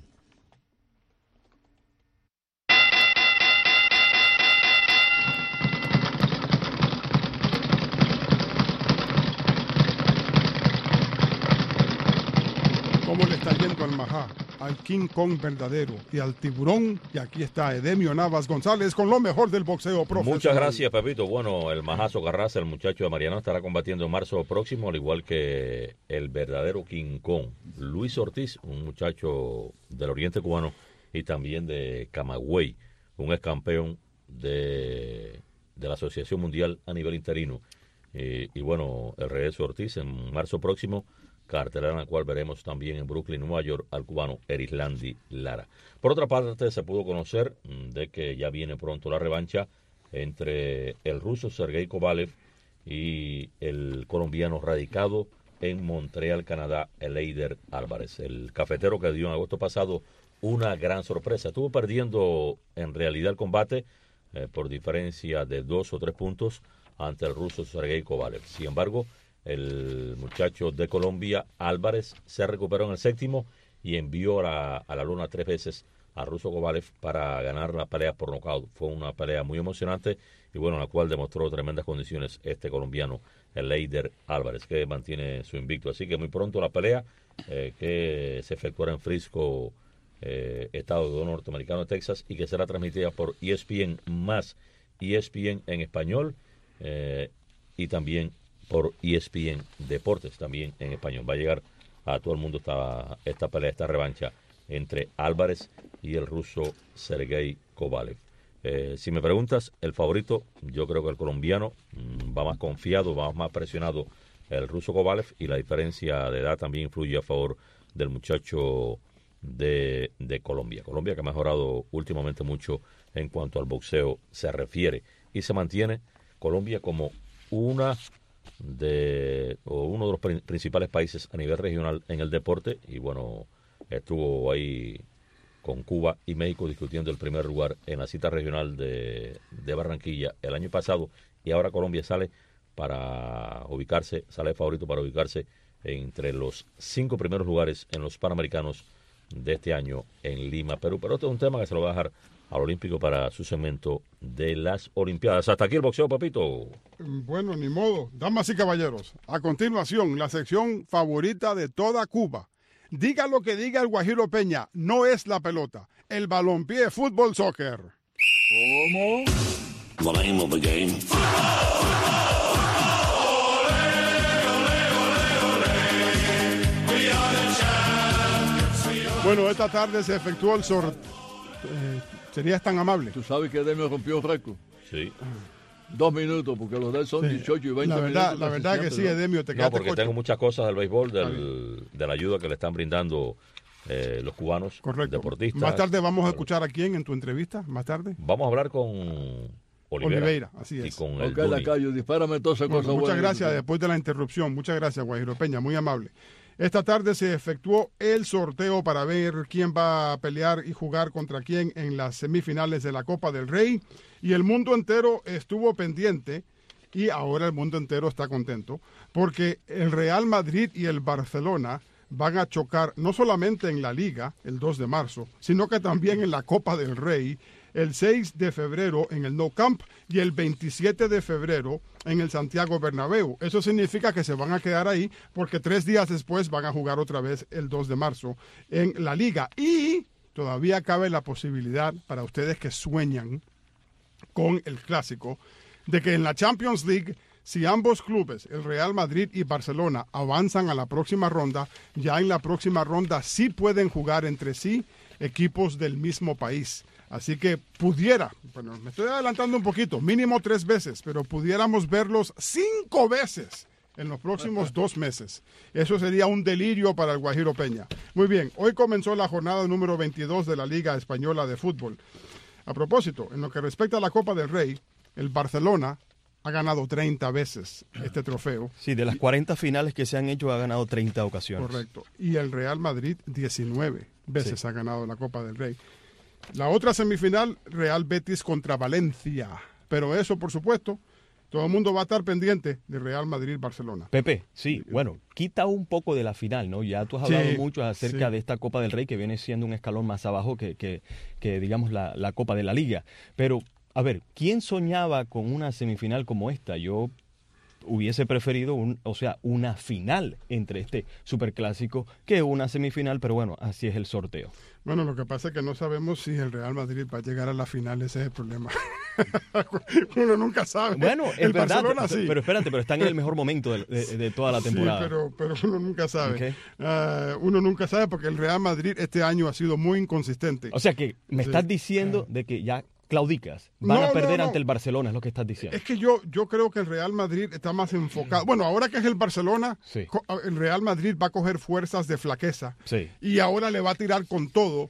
¿Cómo le está yendo al Majá, al King Kong verdadero y al tiburón? Y aquí está Edemio Navas González con lo mejor del boxeo profesional. Muchas gracias, Pepito. Bueno, el Majazo Carraza, el muchacho de Mariano, estará combatiendo en marzo próximo, al igual que el verdadero King Kong. Luis Ortiz, un muchacho del oriente cubano y también de Camagüey, un ex campeón de la Asociación Mundial a nivel interino. Y bueno, el regreso de Ortiz en marzo próximo, cartelera en la cual veremos también en Brooklyn, Nueva York, al cubano Erislandy Lara. Por otra parte, se pudo conocer de que ya viene pronto la revancha entre el ruso Sergey Kovalev y el colombiano radicado en Montreal, Canadá, Eleider Álvarez. El cafetero que dio en agosto pasado una gran sorpresa. Estuvo perdiendo en realidad el combate por diferencia de 2 o 3 puntos ante el ruso Sergey Kovalev. Sin embargo, el muchacho de Colombia, Álvarez, se recuperó en el séptimo y envió a la lona 3 veces a ruso Kovalev para ganar la pelea por nocaut. Fue una pelea muy emocionante y bueno, en la cual demostró tremendas condiciones este colombiano, Eleider Álvarez, que mantiene su invicto. Así que muy pronto la pelea que se efectuará en Frisco, estado norteamericano de Texas, y que será transmitida por ESPN más ESPN en español y también por ESPN Deportes, también en español. Va a llegar a todo el mundo esta pelea, esta revancha entre Álvarez y el ruso Sergey Kovalev. Si me preguntas, el favorito, yo creo que el colombiano va más confiado, va más presionado el ruso Kovalev, y la diferencia de edad también influye a favor del muchacho de Colombia. Colombia que ha mejorado últimamente mucho en cuanto al boxeo se refiere, y se mantiene Colombia como uno de los principales países a nivel regional en el deporte. Y bueno, estuvo ahí con Cuba y México discutiendo el primer lugar en la cita regional de Barranquilla el año pasado, y ahora Colombia sale favorito para ubicarse entre los 5 primeros lugares en los Panamericanos de este año en Lima, Perú. Pero este es un tema que se lo va a dejar al Olímpico para su segmento de las Olimpiadas. Hasta aquí el boxeo, papito. Bueno, ni modo. Damas y caballeros, a continuación, la sección favorita de toda Cuba. Diga lo que diga el Guajiro Peña, no es la pelota, el balompié, fútbol, soccer. ¿Cómo? The name of the game. Bueno, esta tarde se efectuó el sorteo. ¿Serías tan amable? ¿Tú sabes que Edemio rompió un récord? Sí. 2 minutos, porque los de él son 18 y 20 minutos. La verdad que sí, Edemio, te quedaste porque tengo muchas cosas del béisbol, de la ayuda que le están brindando los cubanos deportistas. Más tarde vamos a escuchar a quién en tu entrevista, más tarde. Vamos a hablar con Oliveira, así es. Y con el Lacayo, dispárame todas esas cosas. Muchas gracias, después de la interrupción. Muchas gracias, Guajiro Peña, muy amable. Esta tarde se efectuó el sorteo para ver quién va a pelear y jugar contra quién en las semifinales de la Copa del Rey, y el mundo entero estuvo pendiente, y ahora el mundo entero está contento, porque el Real Madrid y el Barcelona van a chocar no solamente en la Liga el 2 de marzo, sino que también en la Copa del Rey el 6 de febrero en el Nou Camp y el 27 de febrero en el Santiago Bernabéu. Eso significa que se van a quedar ahí porque 3 días después van a jugar otra vez el 2 de marzo en la Liga. Y todavía cabe la posibilidad para ustedes que sueñan con el clásico de que en la Champions League Si ambos clubes, el Real Madrid y Barcelona, avanzan a la próxima ronda, ya en la próxima ronda sí pueden jugar entre sí equipos del mismo país. Así que pudiera, bueno, me estoy adelantando un poquito, mínimo 3 veces, pero pudiéramos verlos 5 veces en los próximos 2 meses. Eso sería un delirio para el Guajiro Peña. Muy bien, hoy comenzó la jornada número 22 de la Liga Española de Fútbol. A propósito, en lo que respecta a la Copa del Rey, el Barcelona ha ganado 30 veces este trofeo. Sí, de las 40 finales que se han hecho, ha ganado 30 ocasiones. Correcto. Y el Real Madrid 19 veces ha ganado la Copa del Rey. La otra semifinal, Real Betis contra Valencia. Pero eso, por supuesto, todo el mundo va a estar pendiente de Real Madrid-Barcelona. Pepe, sí, bueno, quita un poco de la final, ¿no? Ya tú has hablado mucho acerca de esta Copa del Rey, que viene siendo un escalón más abajo que digamos, la Copa de la Liga. Pero, a ver, ¿quién soñaba con una semifinal como esta? Yo hubiese preferido una final entre este superclásico que una semifinal, pero bueno, así es el sorteo. Bueno, lo que pasa es que no sabemos si el Real Madrid va a llegar a la final, ese es el problema. Uno nunca sabe. Bueno, es el verdad, Barcelona sí. Pero espérate, pero están en el mejor momento de toda la temporada. Sí, pero uno nunca sabe. Okay. Uno nunca sabe porque el Real Madrid este año ha sido muy inconsistente. O sea que me estás diciendo de que ya claudicas, van a perder ante el Barcelona, es lo que estás diciendo. Es que yo creo que el Real Madrid está más enfocado. Bueno, ahora que es el Barcelona, el Real Madrid va a coger fuerzas de flaqueza. Sí. Y ahora le va a tirar con todo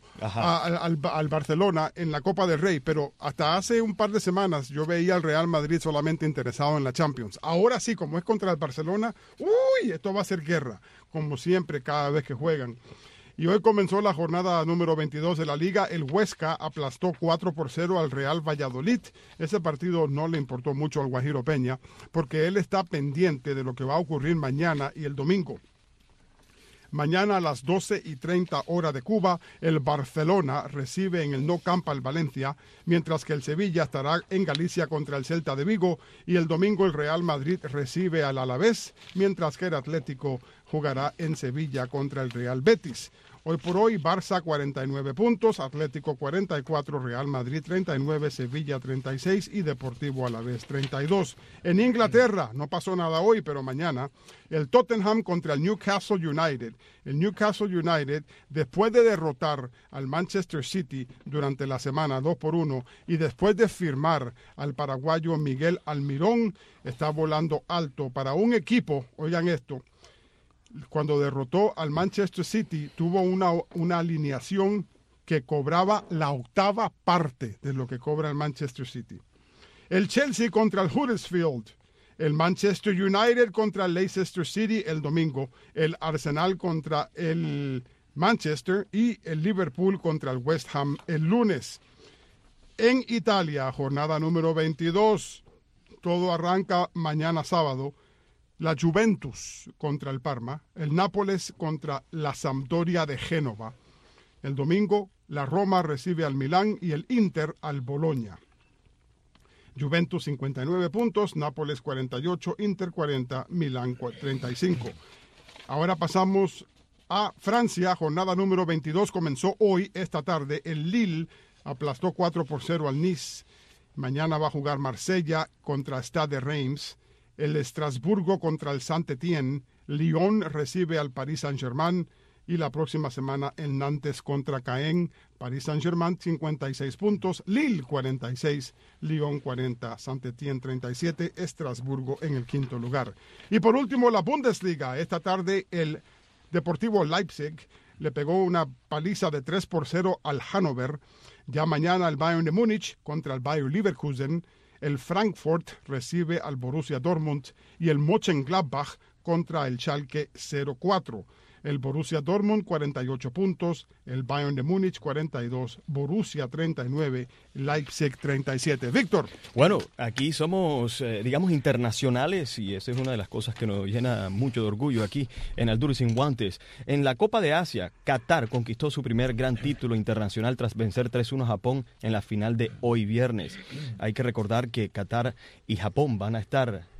al Barcelona en la Copa del Rey. Pero hasta hace un par de semanas yo veía al Real Madrid solamente interesado en la Champions. Ahora sí, como es contra el Barcelona, esto va a ser guerra, como siempre cada vez que juegan. Y hoy comenzó la jornada número 22 de la Liga. El Huesca aplastó 4-0 al Real Valladolid. Ese partido no le importó mucho al Guajiro Peña porque él está pendiente de lo que va a ocurrir mañana y el domingo. Mañana a las 12:30 hora de Cuba, el Barcelona recibe en el Nou Camp al Valencia, mientras que el Sevilla estará en Galicia contra el Celta de Vigo, y el domingo el Real Madrid recibe al Alavés, mientras que el Atlético jugará en Sevilla contra el Real Betis. Hoy por hoy, Barça 49 puntos, Atlético 44, Real Madrid 39, Sevilla 36 y Deportivo Alavés 32. En Inglaterra, no pasó nada hoy, pero mañana, el Tottenham contra el Newcastle United. El Newcastle United, después de derrotar al Manchester City durante la semana 2-1 y después de firmar al paraguayo Miguel Almirón, está volando alto para un equipo, oigan esto, cuando derrotó al Manchester City, tuvo una alineación que cobraba la 8ª parte de lo que cobra el Manchester City. El Chelsea contra el Huddersfield, el Manchester United contra el Leicester City el domingo, el Arsenal contra el Manchester y el Liverpool contra el West Ham el lunes. En Italia, jornada número 22, todo arranca mañana sábado. La Juventus contra el Parma, el Nápoles contra la Sampdoria de Génova. El domingo, la Roma recibe al Milán y el Inter al Bologna. Juventus 59 puntos, Nápoles 48, Inter 40, Milán 35. Ahora pasamos a Francia, jornada número 22, comenzó hoy, esta tarde. El Lille aplastó 4-0 al Nice. Mañana va a jugar Marsella contra Stade de Reims. El Estrasburgo contra el Saint-Étienne, Lyon recibe al Paris Saint-Germain y la próxima semana el Nantes contra Caen, Paris Saint-Germain 56 puntos, Lille 46, Lyon 40, Saint-Étienne 37, Estrasburgo en el 5º lugar. Y por último la Bundesliga, esta tarde el Deportivo Leipzig le pegó una paliza de 3-0 al Hannover. Ya mañana el Bayern de Múnich contra el Bayer Leverkusen. El Frankfurt recibe al Borussia Dortmund y el Mönchengladbach contra el Schalke 04. El Borussia Dortmund 48 puntos, el Bayern de Múnich 42, Borussia 39, Leipzig 37. Víctor. Bueno, aquí somos, digamos, internacionales y esa es una de las cosas que nos llena mucho de orgullo aquí en Al Duro y Sin Guantes. En la Copa de Asia, Qatar conquistó su primer gran título internacional tras vencer 3-1 a Japón en la final de hoy viernes. Hay que recordar que Qatar y Japón van a estar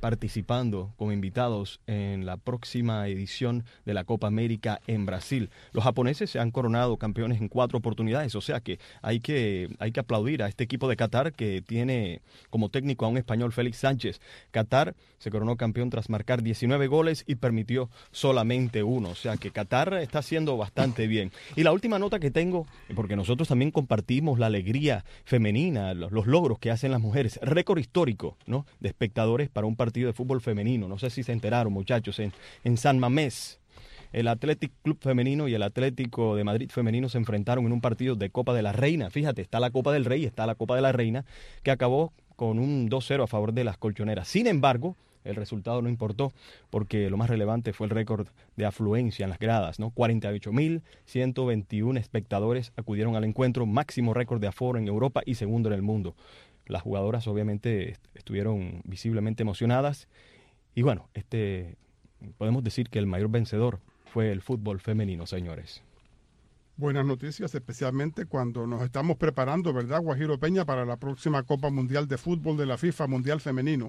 participando como invitados en la próxima edición de la Copa América en Brasil. Los japoneses se han coronado campeones en 4 oportunidades, o sea que hay que aplaudir a este equipo de Qatar que tiene como técnico a un español, Félix Sánchez. Qatar se coronó campeón tras marcar 19 goles y permitió solamente 1, o sea que Qatar está haciendo bastante bien. Y la última nota que tengo, porque nosotros también compartimos la alegría femenina, los logros que hacen las mujeres, récord histórico, ¿no?, de espectadores para un partido de fútbol femenino. No sé si se enteraron, muchachos, en San Mamés. El Athletic Club femenino y el Atlético de Madrid femenino se enfrentaron en un partido de Copa de la Reina. Fíjate, está la Copa del Rey, está la Copa de la Reina, que acabó con un 2-0 a favor de las colchoneras. Sin embargo, el resultado no importó, porque lo más relevante fue el récord de afluencia en las gradas, ¿no? 48.121 espectadores acudieron al encuentro, máximo récord de aforo en Europa y segundo en el mundo. Las jugadoras obviamente estuvieron visiblemente emocionadas y bueno, podemos decir que el mayor vencedor fue el fútbol femenino, señores. Buenas noticias, especialmente cuando nos estamos preparando, ¿verdad, Guajiro Peña, para la próxima Copa Mundial de Fútbol de la FIFA Mundial Femenino?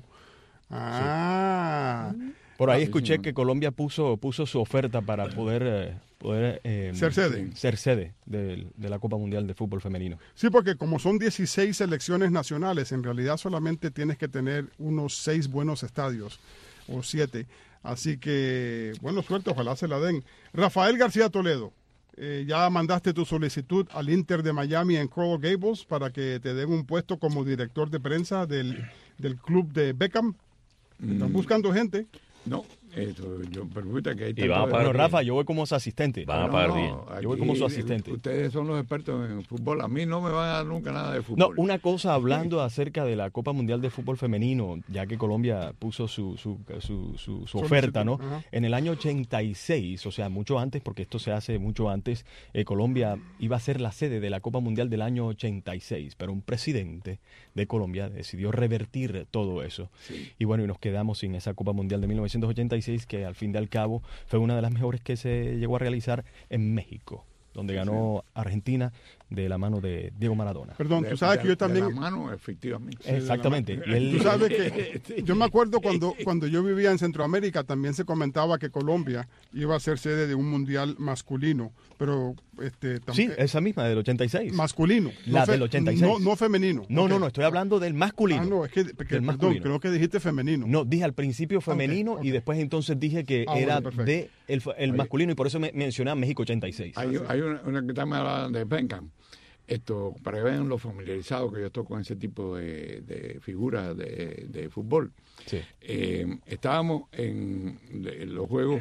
Ah. Sí. Por ahí escuché que Colombia puso su oferta para poder ser sede de la Copa Mundial de Fútbol Femenino. Sí, porque como son 16 selecciones nacionales, en realidad solamente tienes que tener unos 6 buenos estadios, o 7. Así que, bueno, suerte, ojalá se la den. Rafael García Toledo, ya mandaste tu solicitud al Inter de Miami en Coral Gables para que te den un puesto como director de prensa del club de Beckham. ¿Están buscando gente? No, permita que hay bueno, Rafa, yo voy como su asistente. Van a pagar bien. Yo voy como su asistente. Ustedes son los expertos en fútbol. A mí no me van a dar nunca nada de fútbol. No, una cosa, hablando acerca de la Copa Mundial de Fútbol Femenino, ya que Colombia puso su oferta, ¿no? Ajá. En el año 86, o sea, mucho antes, porque esto se hace mucho antes, Colombia iba a ser la sede de la Copa Mundial del año 86, pero un presidente de Colombia decidió revertir todo eso. Sí. Y bueno, y nos quedamos sin esa Copa Mundial de 1986, que al fin y al cabo fue una de las mejores que se llegó a realizar en México, donde ganó Argentina de la mano de Diego Maradona. Perdón, tú sabes que yo también... De la mano, efectivamente. Exactamente. Tú sabes que yo me acuerdo cuando yo vivía en Centroamérica, también se comentaba que Colombia iba a ser sede de un mundial masculino, pero... sí, esa misma, del 86. Masculino. La del 86. No femenino. No, okay. No, estoy hablando del masculino. No, es que perdón, creo que dijiste femenino. No, dije al principio femenino, okay. Y después entonces dije que era de el masculino, y por eso me mencioné a México 86. Hay una que también hablaba de Beckham. Para que vean lo familiarizado que yo estoy con ese tipo de figuras de fútbol. Sí. Estábamos en los Juegos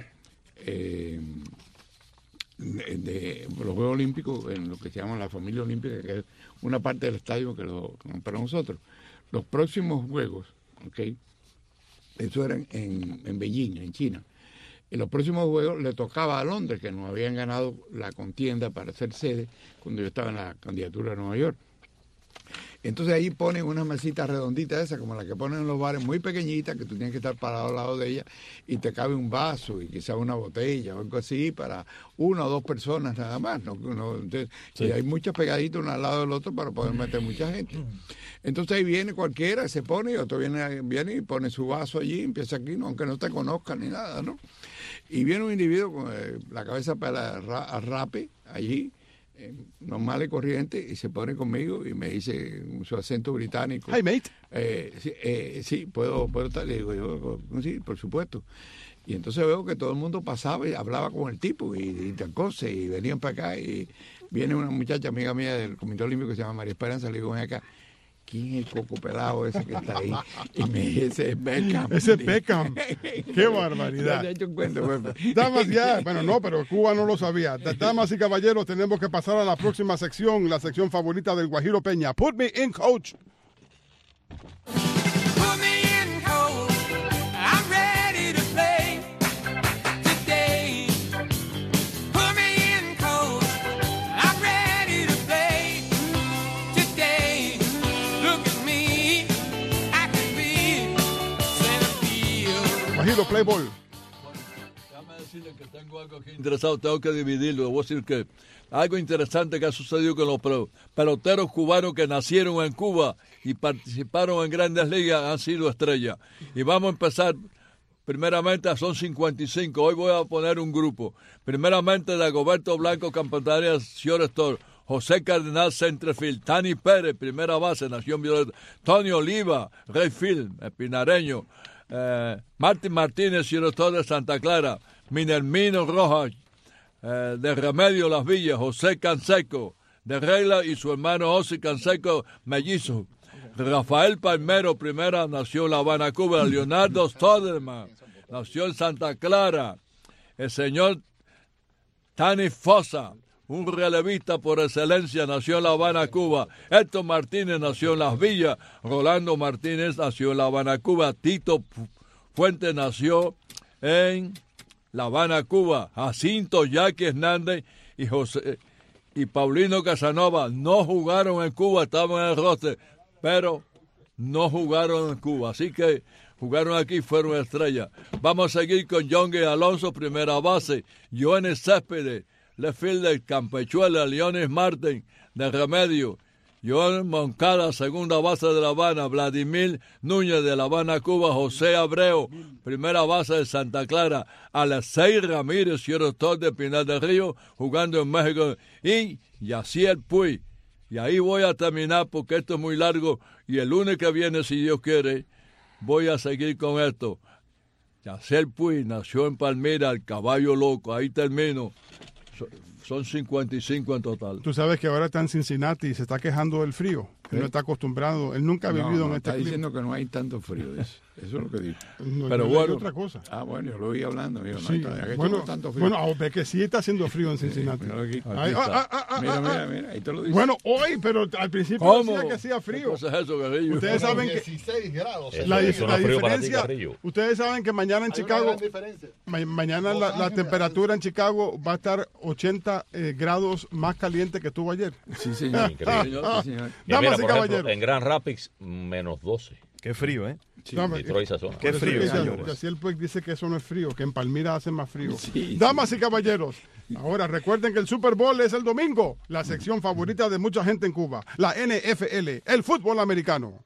los Juegos Olímpicos, en lo que se llama la familia olímpica, que es una parte del estadio que para nosotros. Los próximos Juegos, ¿okay? Eso era en Beijing, en China. En los próximos Juegos le tocaba a Londres, que nos habían ganado la contienda para ser sede cuando yo estaba en la candidatura de Nueva York. Entonces ahí ponen unas mesitas redonditas esas, como las que ponen en los bares, muy pequeñitas, que tú tienes que estar parado al lado de ellas, y te cabe un vaso y quizás una botella o algo así para 1 o 2 personas nada más. Entonces, sí. Y hay muchas pegaditas uno al lado del otro para poder meter mucha gente. Entonces ahí viene cualquiera, se pone, y otro viene y pone su vaso allí, empieza aquí, aunque no te conozcan ni nada, ¿no? Y viene un individuo con la cabeza para rape allí, normal y corriente, y se pone conmigo y me dice con su acento británico: "Hi, mate". Sí, puedo estar. Le digo yo, sí, por supuesto. Y entonces veo que todo el mundo pasaba y hablaba con el tipo y tal cosa, y venían para acá, y viene una muchacha amiga mía del Comité Olímpico que se llama María Esperanza. Le digo: ven acá, ¿quién es el coco pelado ese que está ahí? Y me dice: ese es Beckham. Ese es Beckham. ¡Qué barbaridad! ¿Te has hecho cuenta, Damas, ya, bueno, no, pero Cuba no lo sabía. Damas y caballeros, tenemos que pasar a la próxima sección, la sección favorita del Guajiro Peña. Put me in, coach. Play ball. Déjame decirle que tengo algo aquí interesado, tengo que dividirlo. Voy a decir que algo interesante que ha sucedido con los peloteros cubanos que nacieron en Cuba y participaron en Grandes Ligas han sido estrellas. Y vamos a empezar, primeramente son 55, hoy voy a poner un grupo. Primeramente Dagoberto Blanco, Campanilla, shortstop. José Cardenal, centerfield. Tani Pérez, primera base, nació en Violeta. Tony Oliva, Rayfield, pinareño. Martín Martínez, shortstop de Santa Clara. Minermino Rojas, de Remedio Las Villas. José Canseco, de Regla, y su hermano José Canseco, mellizo. Rafael Palmero, primera, nació en La Habana, Cuba. Leonardo Stoderman, nació en Santa Clara. El señor Tani Fosa, un relevista por excelencia, nació en La Habana, Cuba. Héctor Martínez nació en Las Villas. Rolando Martínez nació en La Habana, Cuba. Tito Fuentes nació en La Habana, Cuba. Jacinto Jackie Hernández y Paulino Casanova no jugaron en Cuba, estaban en el roster, pero no jugaron en Cuba. Así que jugaron aquí, fueron estrellas. Vamos a seguir con John G. Alonso, primera base. Joanes Céspedes, left fielder, Campechuela. Leones Martin, de Remedio. Joan Moncada, segunda base de La Habana. Vladimir Núñez, de La Habana, Cuba. José Abreu, primera base de Santa Clara. Alexei Ramírez, shortstop de Pinar del Río, jugando en México. Y Yaciel Puig. Y ahí voy a terminar porque esto es muy largo. Y el lunes que viene, si Dios quiere, voy a seguir con esto. Yaciel Puig nació en Palmira, el caballo loco. Ahí termino. Son 55 en total. Tú sabes que ahora está en Cincinnati y se está quejando del frío. Él no está acostumbrado. Él nunca ha vivido en este está clima. diciendo que no hay tanto frío. Eso es lo que dijo. Pero bueno, otra cosa. Ah, bueno, yo lo oí hablando. Amigo, sí. no hay tanto frío. Bueno, ve que sí está haciendo frío en Cincinnati. Sí, mira, ahí te lo dice. Bueno, hoy, pero al principio decía que hacía frío. ¿Qué es eso, Garrillo? Ustedes saben que 16 grados. La diferencia, ustedes saben que mañana en Chicago, mañana la temperatura en Chicago va a estar 80 grados más caliente que estuvo ayer. Sí, señor. Damas y caballeros. En Grand Rapids, menos 12. Qué frío, ¿eh? Sí, Detroit esa zona. Qué frío, señores. Así él pues dice que eso no es frío, que en Palmira hace más frío. Sí, damas y caballeros, ahora recuerden que el Super Bowl es el domingo, la sección favorita de mucha gente en Cuba, la NFL, el fútbol americano.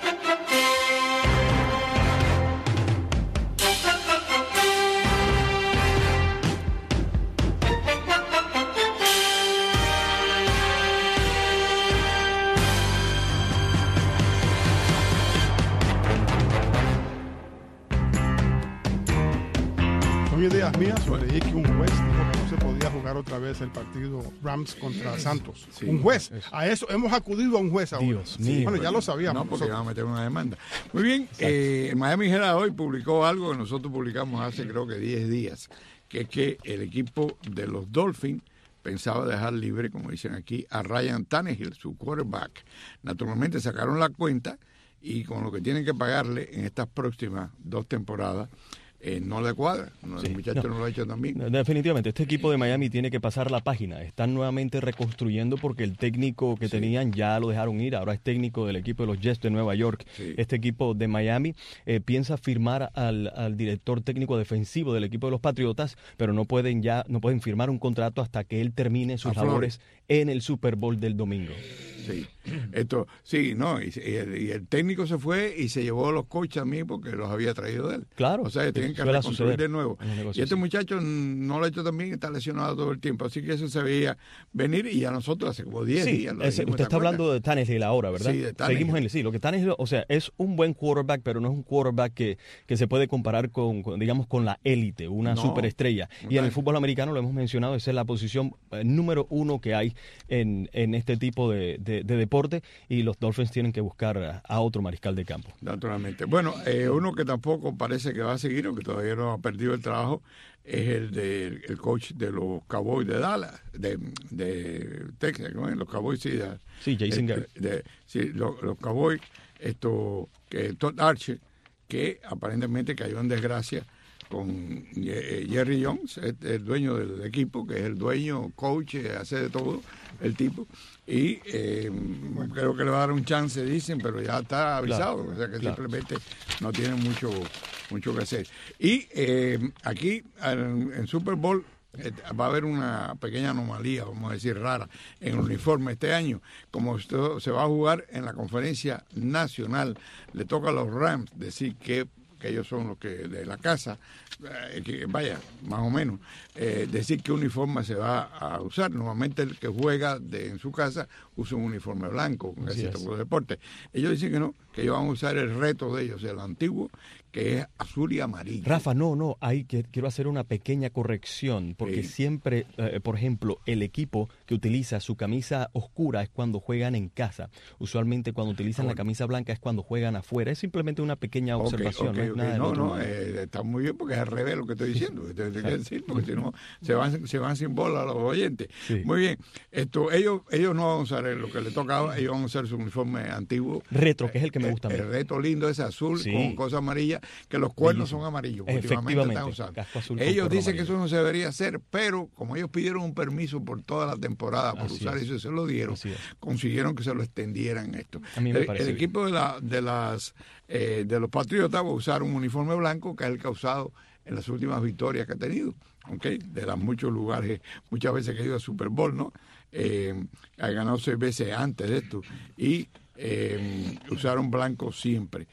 Ideas mías sobre que un juez dijo que no se podía jugar otra vez el partido Rams contra Santos. Sí, un juez. A eso hemos acudido a un juez ahora. Dios mío. Bueno, ya lo sabíamos. No, porque van a meter una demanda. Muy bien. Miami Herald hoy publicó algo que nosotros publicamos hace creo que 10 días, que es que el equipo de los Dolphins pensaba dejar libre, como dicen aquí, a Ryan Tannehill, su quarterback. Naturalmente sacaron la cuenta y con lo que tienen que pagarle en estas próximas 2 temporadas, no le cuadra. El muchacho no lo ha hecho también. Definitivamente, este equipo de Miami tiene que pasar la página. Están nuevamente reconstruyendo porque el técnico que tenían ya lo dejaron ir. Ahora es técnico del equipo de los Jets de Nueva York. Sí. Este equipo de Miami piensa firmar al director técnico defensivo del equipo de los Patriotas, pero no pueden firmar un contrato hasta que él termine sus labores en el Super Bowl del domingo. Sí, y el técnico se fue y se llevó a los coaches a mí porque los había traído de él. Claro. O sea, tienen que reconstruir de nuevo. Y este muchacho no lo ha hecho también, está lesionado todo el tiempo. Así que eso se veía venir y a nosotros hace como 10 días. Usted está hablando de Tannehill ahora, ¿verdad? Sí, de Tannehill. Seguimos lo que Tannehill, o sea, es un buen quarterback, pero no es un quarterback que se puede comparar con la élite, una superestrella. Y en el fútbol americano, lo hemos mencionado, esa es la posición número 1 que hay en este tipo de deporte, y los Dolphins tienen que buscar a otro mariscal de campo. Naturalmente. Bueno, uno que tampoco parece que va a seguir o que todavía no ha perdido el trabajo es el coach de los Cowboys de Dallas, de Texas, ¿no? Los Cowboys, Jason Garrett. Los Cowboys, Todd Archer, que aparentemente cayó en desgracia con Jerry Jones, el dueño del equipo, que es el dueño, coach, hace de todo el tipo, y creo que le va a dar un chance, dicen, pero ya está avisado, o sea que simplemente no tiene mucho que hacer. Y aquí en Super Bowl va a haber una pequeña anomalía, vamos a decir rara, en el uniforme este año. Como esto se va a jugar en la conferencia nacional, le toca a los Rams decir que ellos son los que de la casa, vaya, más o menos, decir qué uniforme se va a usar. Normalmente el que juega en su casa usa un uniforme blanco, con ese tipo de deporte. Ellos dicen que no, que ellos van a usar el reto de ellos, el antiguo, que es azul y amarillo. Rafa, no, ahí quiero hacer una pequeña corrección, porque siempre, por ejemplo, el equipo que utiliza su camisa oscura es cuando juegan en casa. Usualmente cuando utilizan la camisa blanca es cuando juegan afuera. Es simplemente una pequeña observación. Está muy bien porque es al revés lo que estoy diciendo. Porque si no, se van sin bola a los oyentes. Sí. Muy bien. Ellos no van a usar lo que le toca, ellos van a usar su uniforme antiguo. Retro, que es el que me gusta a mí. El retro lindo ese azul con cosas amarillas, que los cuernos son amarillos. Últimamente están usando. Ellos dicen que eso no se debería hacer, pero como ellos pidieron un permiso por toda la temporada por usar eso y se lo dieron, consiguieron que se lo extendieran esto. El equipo de los Patriotas va a usar un uniforme blanco, que es el que ha usado en las últimas victorias que ha tenido, de los muchos lugares, muchas veces que ha ido a Super Bowl, ¿no? Ha ganado 6 veces antes de esto y usaron blanco siempre.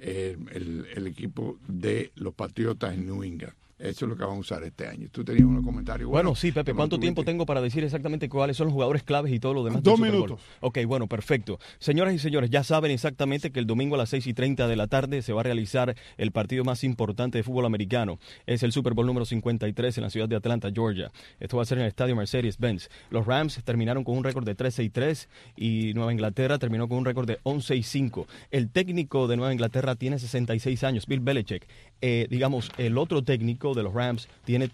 El equipo de los Patriotas en New England. Eso es lo que van a usar este año. Tú tenías unos comentarios. Bueno, sí, Pepe, ¿cuánto tiempo tengo para decir exactamente cuáles son los jugadores claves y todo lo demás? 2 minutos. Ok, bueno, perfecto. Señoras y señores, ya saben exactamente que el domingo a las 6:30 de la tarde se va a realizar el partido más importante de fútbol americano. Es el Super Bowl número 53 en la ciudad de Atlanta, Georgia. Esto va a ser en el estadio Mercedes-Benz. Los Rams terminaron con un récord de 3-6-3 y Nueva Inglaterra terminó con un récord de 11-5. El técnico de Nueva Inglaterra tiene 66 años, Bill Belichick. Digamos, el otro técnico de los Rams tiene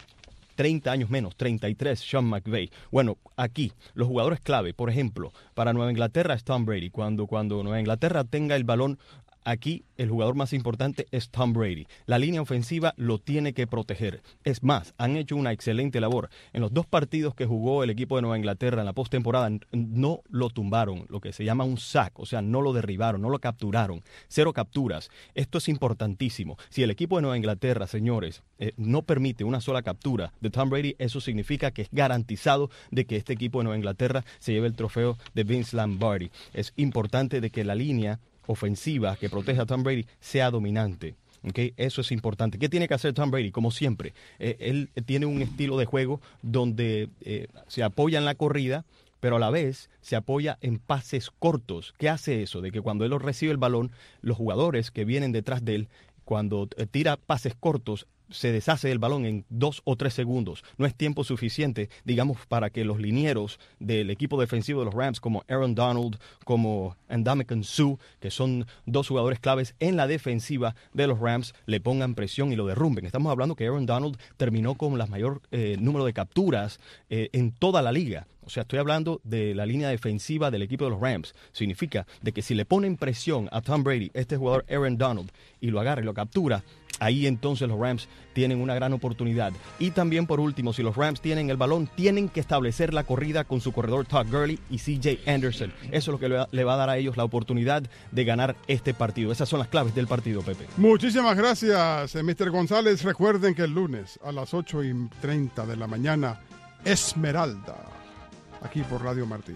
30 años menos, 33, Sean McVay. Bueno, aquí, los jugadores clave, por ejemplo, para Nueva Inglaterra es Tom Brady. Cuando Nueva Inglaterra tenga el balón, aquí el jugador más importante es Tom Brady. La línea ofensiva lo tiene que proteger. Es más, han hecho una excelente labor. En los 2 partidos que jugó el equipo de Nueva Inglaterra en la postemporada, no lo tumbaron, lo que se llama un sack, o sea, no lo derribaron, no lo capturaron. 0 capturas. Esto es importantísimo. Si el equipo de Nueva Inglaterra, señores, no permite una sola captura de Tom Brady, eso significa que es garantizado de que este equipo de Nueva Inglaterra se lleve el trofeo de Vince Lombardi. Es importante de que la línea ofensiva que proteja a Tom Brady sea dominante. ¿Okay? Eso es importante. ¿Qué tiene que hacer Tom Brady? Como siempre, él tiene un estilo de juego donde se apoya en la corrida, pero a la vez se apoya en pases cortos. ¿Qué hace eso? De que cuando él recibe el balón, los jugadores que vienen detrás de él, cuando tira pases cortos, se deshace del balón en 2 o 3 segundos. No es tiempo suficiente, digamos, para que los linieros del equipo defensivo de los Rams, como Aaron Donald, como Ndamukong Suh, que son 2 jugadores claves en la defensiva de los Rams, le pongan presión y lo derrumben. Estamos hablando que Aaron Donald terminó con el mayor número de capturas en toda la liga. O sea, estoy hablando de la línea defensiva del equipo de los Rams. Significa de que si le ponen presión a Tom Brady, este jugador Aaron Donald, y lo agarra y lo captura, ahí entonces los Rams tienen una gran oportunidad. Y también, por último, si los Rams tienen el balón, tienen que establecer la corrida con su corredor Todd Gurley y CJ Anderson. Eso es lo que le va a dar a ellos la oportunidad de ganar este partido. Esas son las claves del partido, Pepe. Muchísimas gracias, Mr. González. Recuerden que el lunes a las 8:30 de la mañana, Esmeralda, aquí por Radio Martí.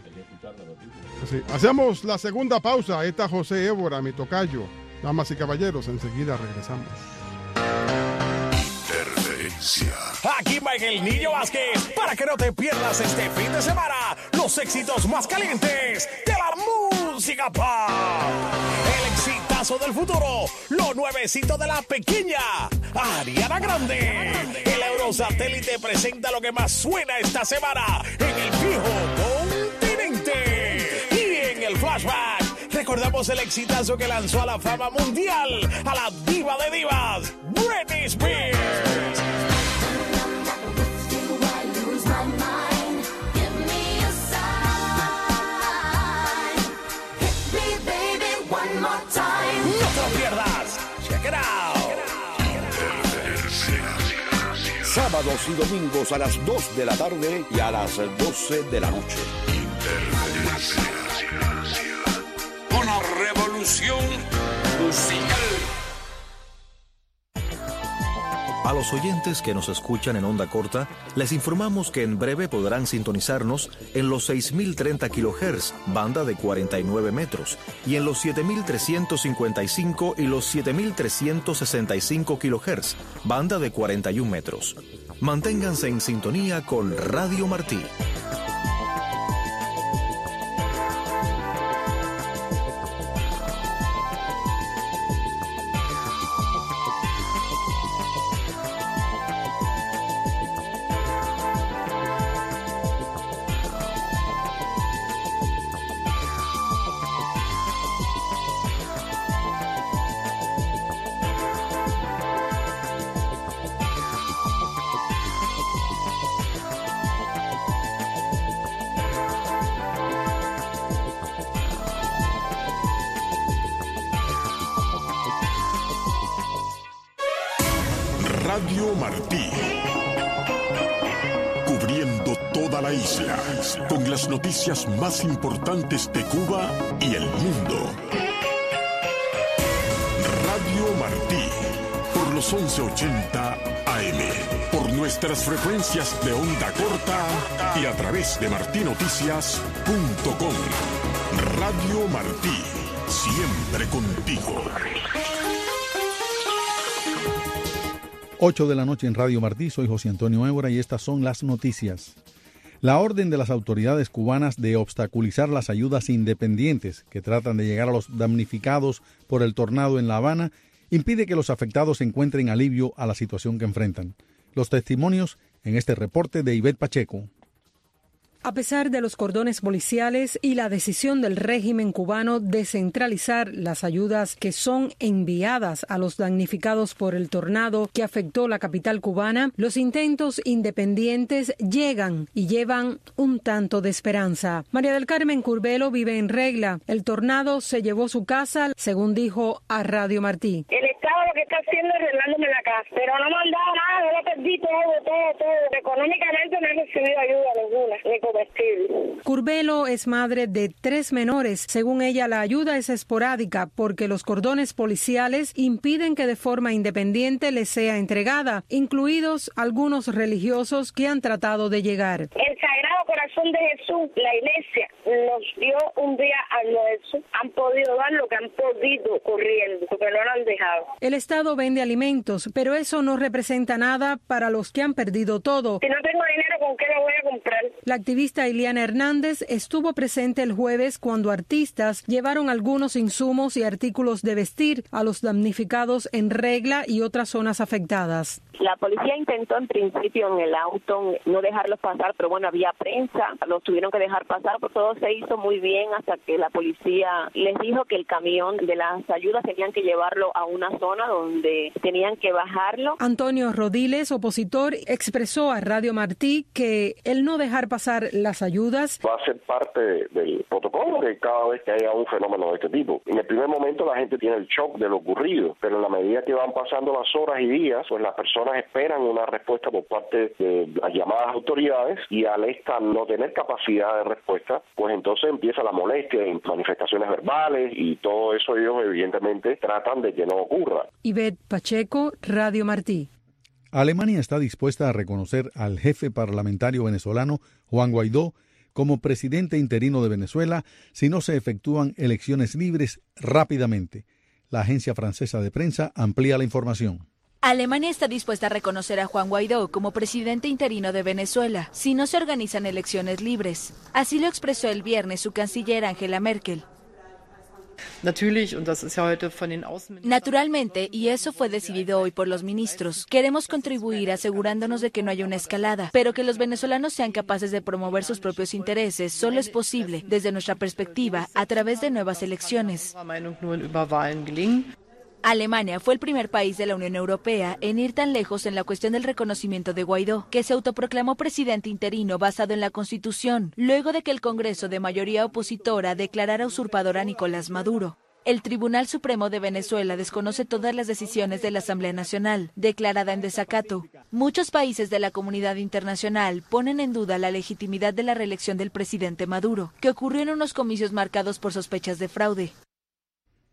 Sí. Hacemos la segunda pausa. Ahí está José Évora, mi tocayo. Damas y caballeros, enseguida regresamos. Aquí Michael Niño Vázquez, para que no te pierdas este fin de semana los éxitos más calientes de la música pop. El exitazo del futuro, lo nuevecito de la pequeña Ariana Grande. El Eurosatélite presenta lo que más suena esta semana en el viejo continente. Y en el flashback recordamos el exitazo que lanzó a la fama mundial a la diva de divas, Britney Spears. No te lo pierdas. Check it out. Sábados y domingos a las 2 de la tarde y a las 12 de la noche. Una revolución musical. A los oyentes que nos escuchan en onda corta, les informamos que en breve podrán sintonizarnos en los 6.030 kHz, banda de 49 metros, y en los 7.355 y los 7.365 kHz, banda de 41 metros. Manténganse en sintonía con Radio Martí. Radio Martí. Cubriendo toda la isla con las noticias más importantes de Cuba y el mundo. Radio Martí. Por los 1180 AM. Por nuestras frecuencias de onda corta y a través de martinoticias.com. Radio Martí. Siempre contigo. 8 de la noche en Radio Martí, soy José Antonio Évora y estas son las noticias. La orden de las autoridades cubanas de obstaculizar las ayudas independientes que tratan de llegar a los damnificados por el tornado en La Habana impide que los afectados encuentren alivio a la situación que enfrentan. Los testimonios en este reporte de Ivette Pacheco. A pesar de los cordones policiales y la decisión del régimen cubano de centralizar las ayudas que son enviadas a los damnificados por el tornado que afectó la capital cubana, los intentos independientes llegan y llevan un tanto de esperanza. María del Carmen Curbelo vive en Regla. El tornado se llevó su casa, según dijo a Radio Martí. El Estado lo que está haciendo es arreglándome la casa, pero no me han dado nada, yo lo perdí todo. Económicamente no he recibido ayuda ninguna, ni comestible. Curbelo es madre de 3 menores. Según ella, la ayuda es esporádica porque los cordones policiales impiden que de forma independiente les sea entregada, incluidos algunos religiosos que han tratado de llegar. El Sagrado Corazón de Jesús, la iglesia, nos dio un día almuerzo. Han podido dar lo que han podido corriendo, porque no lo han dejado. El Estado vende alimentos, pero eso no representa nada para los que han perdido todo. Si no tengo dinero, ¿con qué lo voy a comprar? La activista Iliana Hernández estuvo presente el jueves cuando artistas llevaron algunos insumos y artículos de vestir a los damnificados en Regla y otras zonas afectadas. La policía intentó en principio en el auto no dejarlos pasar, pero bueno, había prensa, los tuvieron que dejar pasar, pero todo se hizo muy bien hasta que la policía les dijo que el camión de las ayudas tenían que llevarlo a una zona donde tenían que bajarlo. Antonio Rodiles, opositor, expresó a Radio Martí que el no dejar pasar las ayudas va a ser parte del protocolo de cada vez que haya un fenómeno de este tipo. En el primer momento la gente tiene el shock de lo ocurrido, pero en la medida que van pasando las horas y días, pues las personas esperan una respuesta por parte de las llamadas autoridades y al esta no tener capacidad de respuesta, pues entonces empieza la molestia en manifestaciones verbales y todo eso ellos evidentemente tratan de que no ocurra. Ivette Pacheco, Radio Martí. Alemania está dispuesta a reconocer al jefe parlamentario venezolano Juan Guaidó como presidente interino de Venezuela si no se efectúan elecciones libres rápidamente. La agencia francesa de prensa amplía la información. Alemania está dispuesta a reconocer a Juan Guaidó como presidente interino de Venezuela si no se organizan elecciones libres. Así lo expresó el viernes su canciller Angela Merkel. Naturalmente, y eso fue decidido hoy por los ministros, queremos contribuir asegurándonos de que no haya una escalada, pero que los venezolanos sean capaces de promover sus propios intereses solo es posible, desde nuestra perspectiva, a través de nuevas elecciones. Alemania fue el primer país de la Unión Europea en ir tan lejos en la cuestión del reconocimiento de Guaidó, que se autoproclamó presidente interino basado en la Constitución, luego de que el Congreso de mayoría opositora declarara usurpador a Nicolás Maduro. El Tribunal Supremo de Venezuela desconoce todas las decisiones de la Asamblea Nacional, declarada en desacato. Muchos países de la comunidad internacional ponen en duda la legitimidad de la reelección del presidente Maduro, que ocurrió en unos comicios marcados por sospechas de fraude.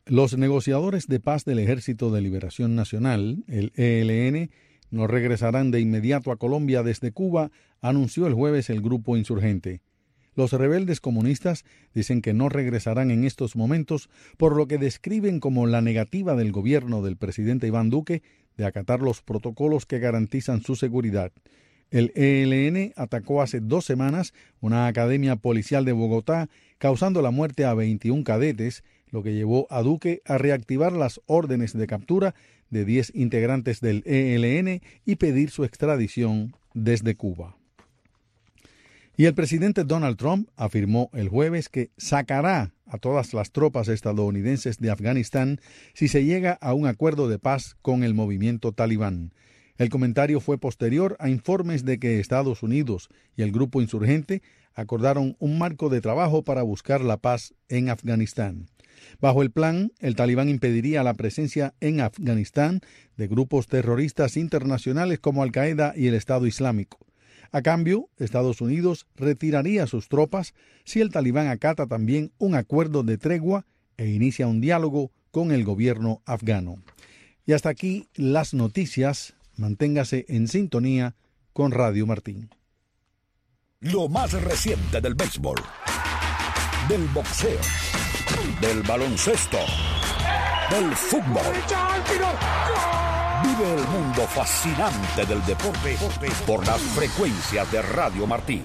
Los negociadores de paz del Ejército de Liberación Nacional, el ELN, no regresarán de inmediato a Colombia desde Cuba, anunció el jueves el grupo insurgente. Los rebeldes comunistas dicen que no regresarán en estos momentos, por lo que describen como la negativa del gobierno del presidente Iván Duque de acatar los protocolos que garantizan su seguridad. El ELN atacó hace 2 semanas una academia policial de Bogotá, causando la muerte a 21 cadetes, lo que llevó a Duque a reactivar las órdenes de captura de 10 integrantes del ELN y pedir su extradición desde Cuba. Y el presidente Donald Trump afirmó el jueves que sacará a todas las tropas estadounidenses de Afganistán si se llega a un acuerdo de paz con el movimiento talibán. El comentario fue posterior a informes de que Estados Unidos y el grupo insurgente acordaron un marco de trabajo para buscar la paz en Afganistán. Bajo el plan, el talibán impediría la presencia en Afganistán de grupos terroristas internacionales como Al-Qaeda y el Estado Islámico. A cambio, Estados Unidos retiraría sus tropas si el talibán acata también un acuerdo de tregua e inicia un diálogo con el gobierno afgano. Y hasta aquí las noticias. Manténgase en sintonía con Radio Martín. Lo más reciente del béisbol, del boxeo, del baloncesto, del fútbol. Vive el mundo fascinante del deporte por las frecuencias de Radio Martí.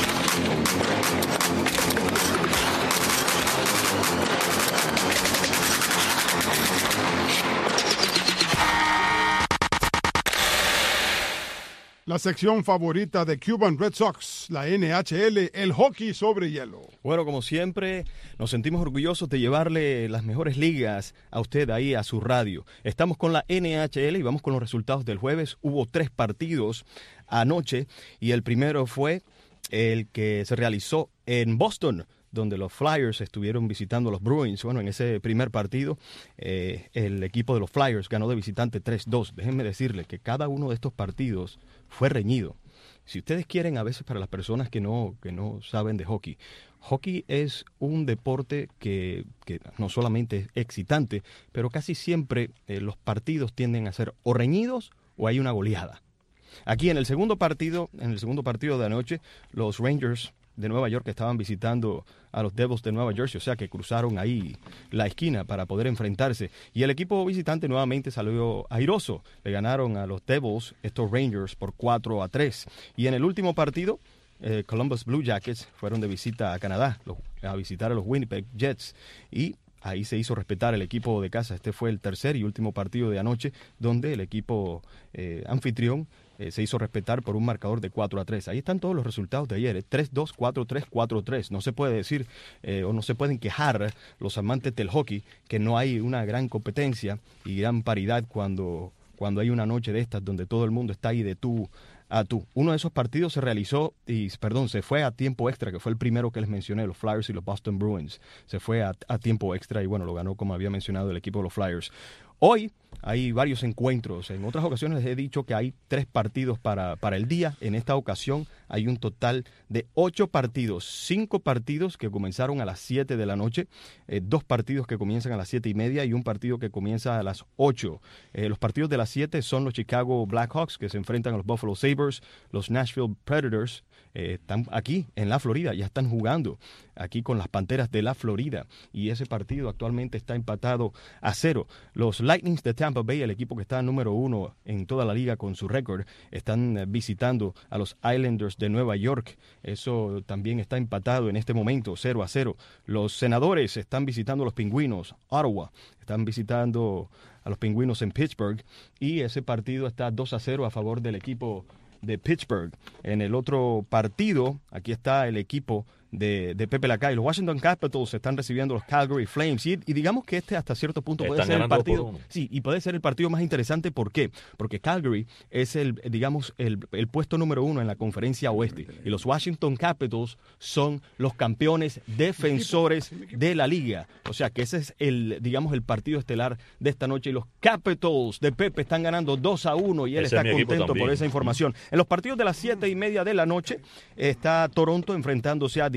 La sección favorita de Cuban Red Sox, la NHL, el hockey sobre hielo. Bueno, como siempre, nos sentimos orgullosos de llevarle las mejores ligas a usted ahí a su radio. Estamos con la NHL y vamos con los resultados del jueves. Hubo 3 partidos anoche y el primero fue el que se realizó en Boston, donde los Flyers estuvieron visitando a los Bruins. Bueno, en ese primer partido, el equipo de los Flyers ganó de visitante 3-2. Déjenme decirle que cada uno de estos partidos fue reñido. Si ustedes quieren, a veces para las personas que no saben de hockey, hockey es un deporte que no solamente es excitante, pero casi siempre los partidos tienden a ser o reñidos o hay una goleada. Aquí en el segundo partido de anoche, los Rangers de Nueva York estaban visitando a los Devils de Nueva Jersey, o sea que cruzaron ahí la esquina para poder enfrentarse. Y el equipo visitante nuevamente salió airoso. Le ganaron a los Devils, estos Rangers, por 4-3. Y en el último partido, Columbus Blue Jackets fueron de visita a Canadá, a visitar a los Winnipeg Jets. Y ahí se hizo respetar el equipo de casa. Este fue el tercer y último partido de anoche, donde el equipo anfitrión se hizo respetar por un marcador de 4-3. Ahí están todos los resultados de ayer, 3-2, 4-3, 4-3. No se puede decir o no se pueden quejar los amantes del hockey que no hay una gran competencia y gran paridad cuando hay una noche de estas donde todo el mundo está ahí de tú a tú. Uno de esos partidos se fue a tiempo extra, que fue el primero que les mencioné, los Flyers y los Boston Bruins. Se fue a tiempo extra y bueno, lo ganó, como había mencionado, el equipo de los Flyers. Hoy hay varios encuentros. En otras ocasiones les he dicho que hay 3 partidos para el día. En esta ocasión hay un total de 8 partidos. 5 partidos que comenzaron a las 7 de la noche, 2 partidos que comienzan a las 7:30 y un partido que comienza a las 8. Los partidos de las 7 son los Chicago Blackhawks, que se enfrentan a los Buffalo Sabres. Los Nashville Predators están aquí en la Florida, ya están jugando aquí con las Panteras de la Florida. Y ese partido actualmente está empatado a 0. Los Lightning de Tampa Bay, el equipo que está número 1 en toda la liga con su récord, están visitando a los Islanders de Nueva York. Eso también está empatado en este momento, 0-0. Los Senadores están visitando a los Pingüinos, Ottawa. Están visitando a los Pingüinos en Pittsburgh. Y ese partido está 2-0 a favor del equipo de Pittsburgh. En el otro partido, aquí está el equipo de Pepe Lacalle. Los Washington Capitals están recibiendo los Calgary Flames y digamos que este hasta cierto punto puede ser el partido. Sí, y puede ser el partido más interesante. ¿Por qué? Porque Calgary es el puesto número 1 en la conferencia oeste y los Washington Capitals son los campeones defensores de la liga. O sea que ese es el partido estelar de esta noche y los Capitals de Pepe están ganando 2-1 y él está contento por esa información. En los partidos de las 7:30 de la noche está Toronto enfrentándose a Detroit.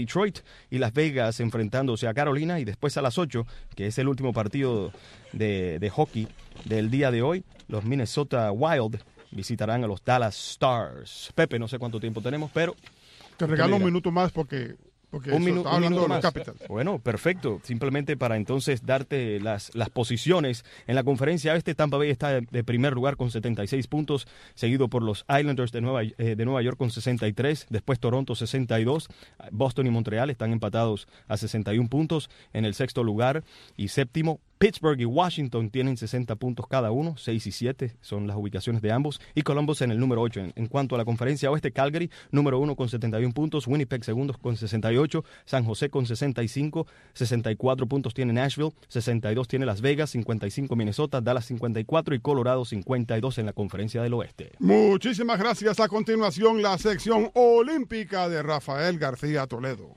Detroit y Las Vegas enfrentándose a Carolina, y después a las 8, que es el último partido de hockey del día de hoy, los Minnesota Wild visitarán a los Dallas Stars. Pepe, no sé cuánto tiempo tenemos, pero... Te regalo un minuto más porque un minuto de más. los Capitals. Bueno, perfecto. Simplemente para entonces darte las posiciones. En la conferencia oeste, Tampa Bay está de primer lugar con 76 puntos, seguido por los Islanders de Nueva York con 63, después Toronto 62, Boston y Montreal están empatados a 61 puntos en el sexto lugar, y séptimo, Pittsburgh y Washington tienen 60 puntos cada uno, 6 y 7 son las ubicaciones de ambos, y Columbus en el número 8. En cuanto a la conferencia oeste, Calgary, número 1 con 71 puntos, Winnipeg segundos con 68, San José con 65, 64 puntos tiene Nashville, 62 tiene Las Vegas, 55 Minnesota, Dallas 54 y Colorado 52 en la conferencia del oeste. Muchísimas gracias. A continuación, la sección olímpica de Rafael García Toledo.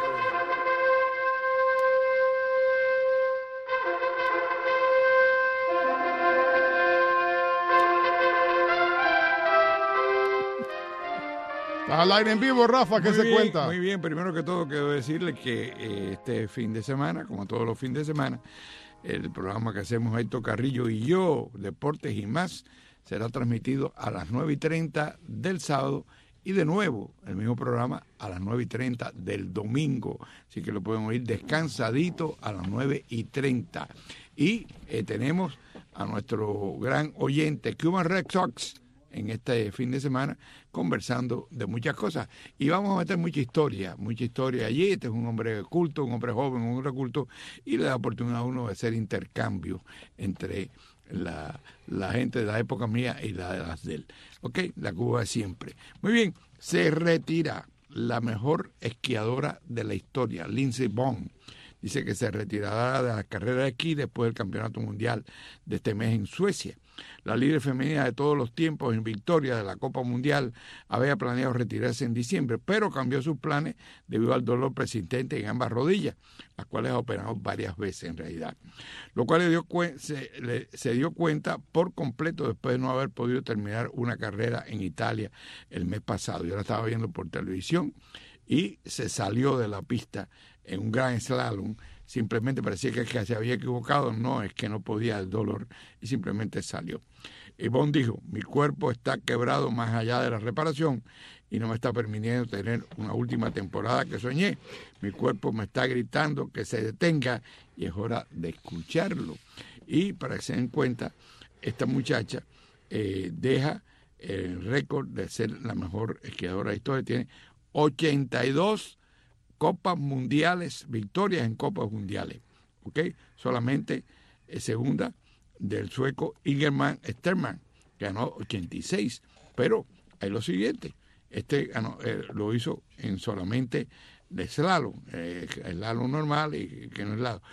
Al aire en vivo, Rafa, ¿qué se cuenta? Muy bien, primero que todo quiero decirle que este fin de semana, como todos los fines de semana, el programa que hacemos Héctor Carrillo y yo, Deportes y Más, será transmitido a las 9:30 del sábado y de nuevo el mismo programa a las 9:30 del domingo. Así que lo pueden oír descansadito a las 9:30. Y tenemos a nuestro gran oyente, Cuban Red Sox, en este fin de semana, conversando de muchas cosas. Y vamos a meter mucha historia allí. Este es un hombre culto, un hombre joven, un hombre culto, y le da oportunidad a uno de hacer intercambio entre la gente de la época mía y la de las de él. ¿Ok? La Cuba de siempre. Muy bien, se retira la mejor esquiadora de la historia, Lindsey Vonn. Dice que se retirará de la carrera de esquí después del Campeonato Mundial de este mes en Suecia. La líder femenina de todos los tiempos en victoria de la Copa Mundial había planeado retirarse en diciembre, pero cambió sus planes debido al dolor persistente en ambas rodillas, las cuales ha operado varias veces en realidad. Lo cual se dio cuenta por completo después de no haber podido terminar una carrera en Italia el mes pasado. Yo la estaba viendo por televisión y se salió de la pista en un gran slalom. Simplemente parecía que se había equivocado, no, es que no podía el dolor, y simplemente salió. Y Vonn dijo: mi cuerpo está quebrado más allá de la reparación y no me está permitiendo tener una última temporada que soñé. Mi cuerpo me está gritando que se detenga y es hora de escucharlo. Y para que se den cuenta, esta muchacha deja el récord de ser la mejor esquiadora de la historia. Tiene 82 Copas Mundiales, victorias en Copas Mundiales, ¿ok? Solamente segunda del sueco Ingemar Stenmark, que ganó 86, pero hay lo siguiente, lo hizo en solamente de slalom, slalom normal y que no es slalom.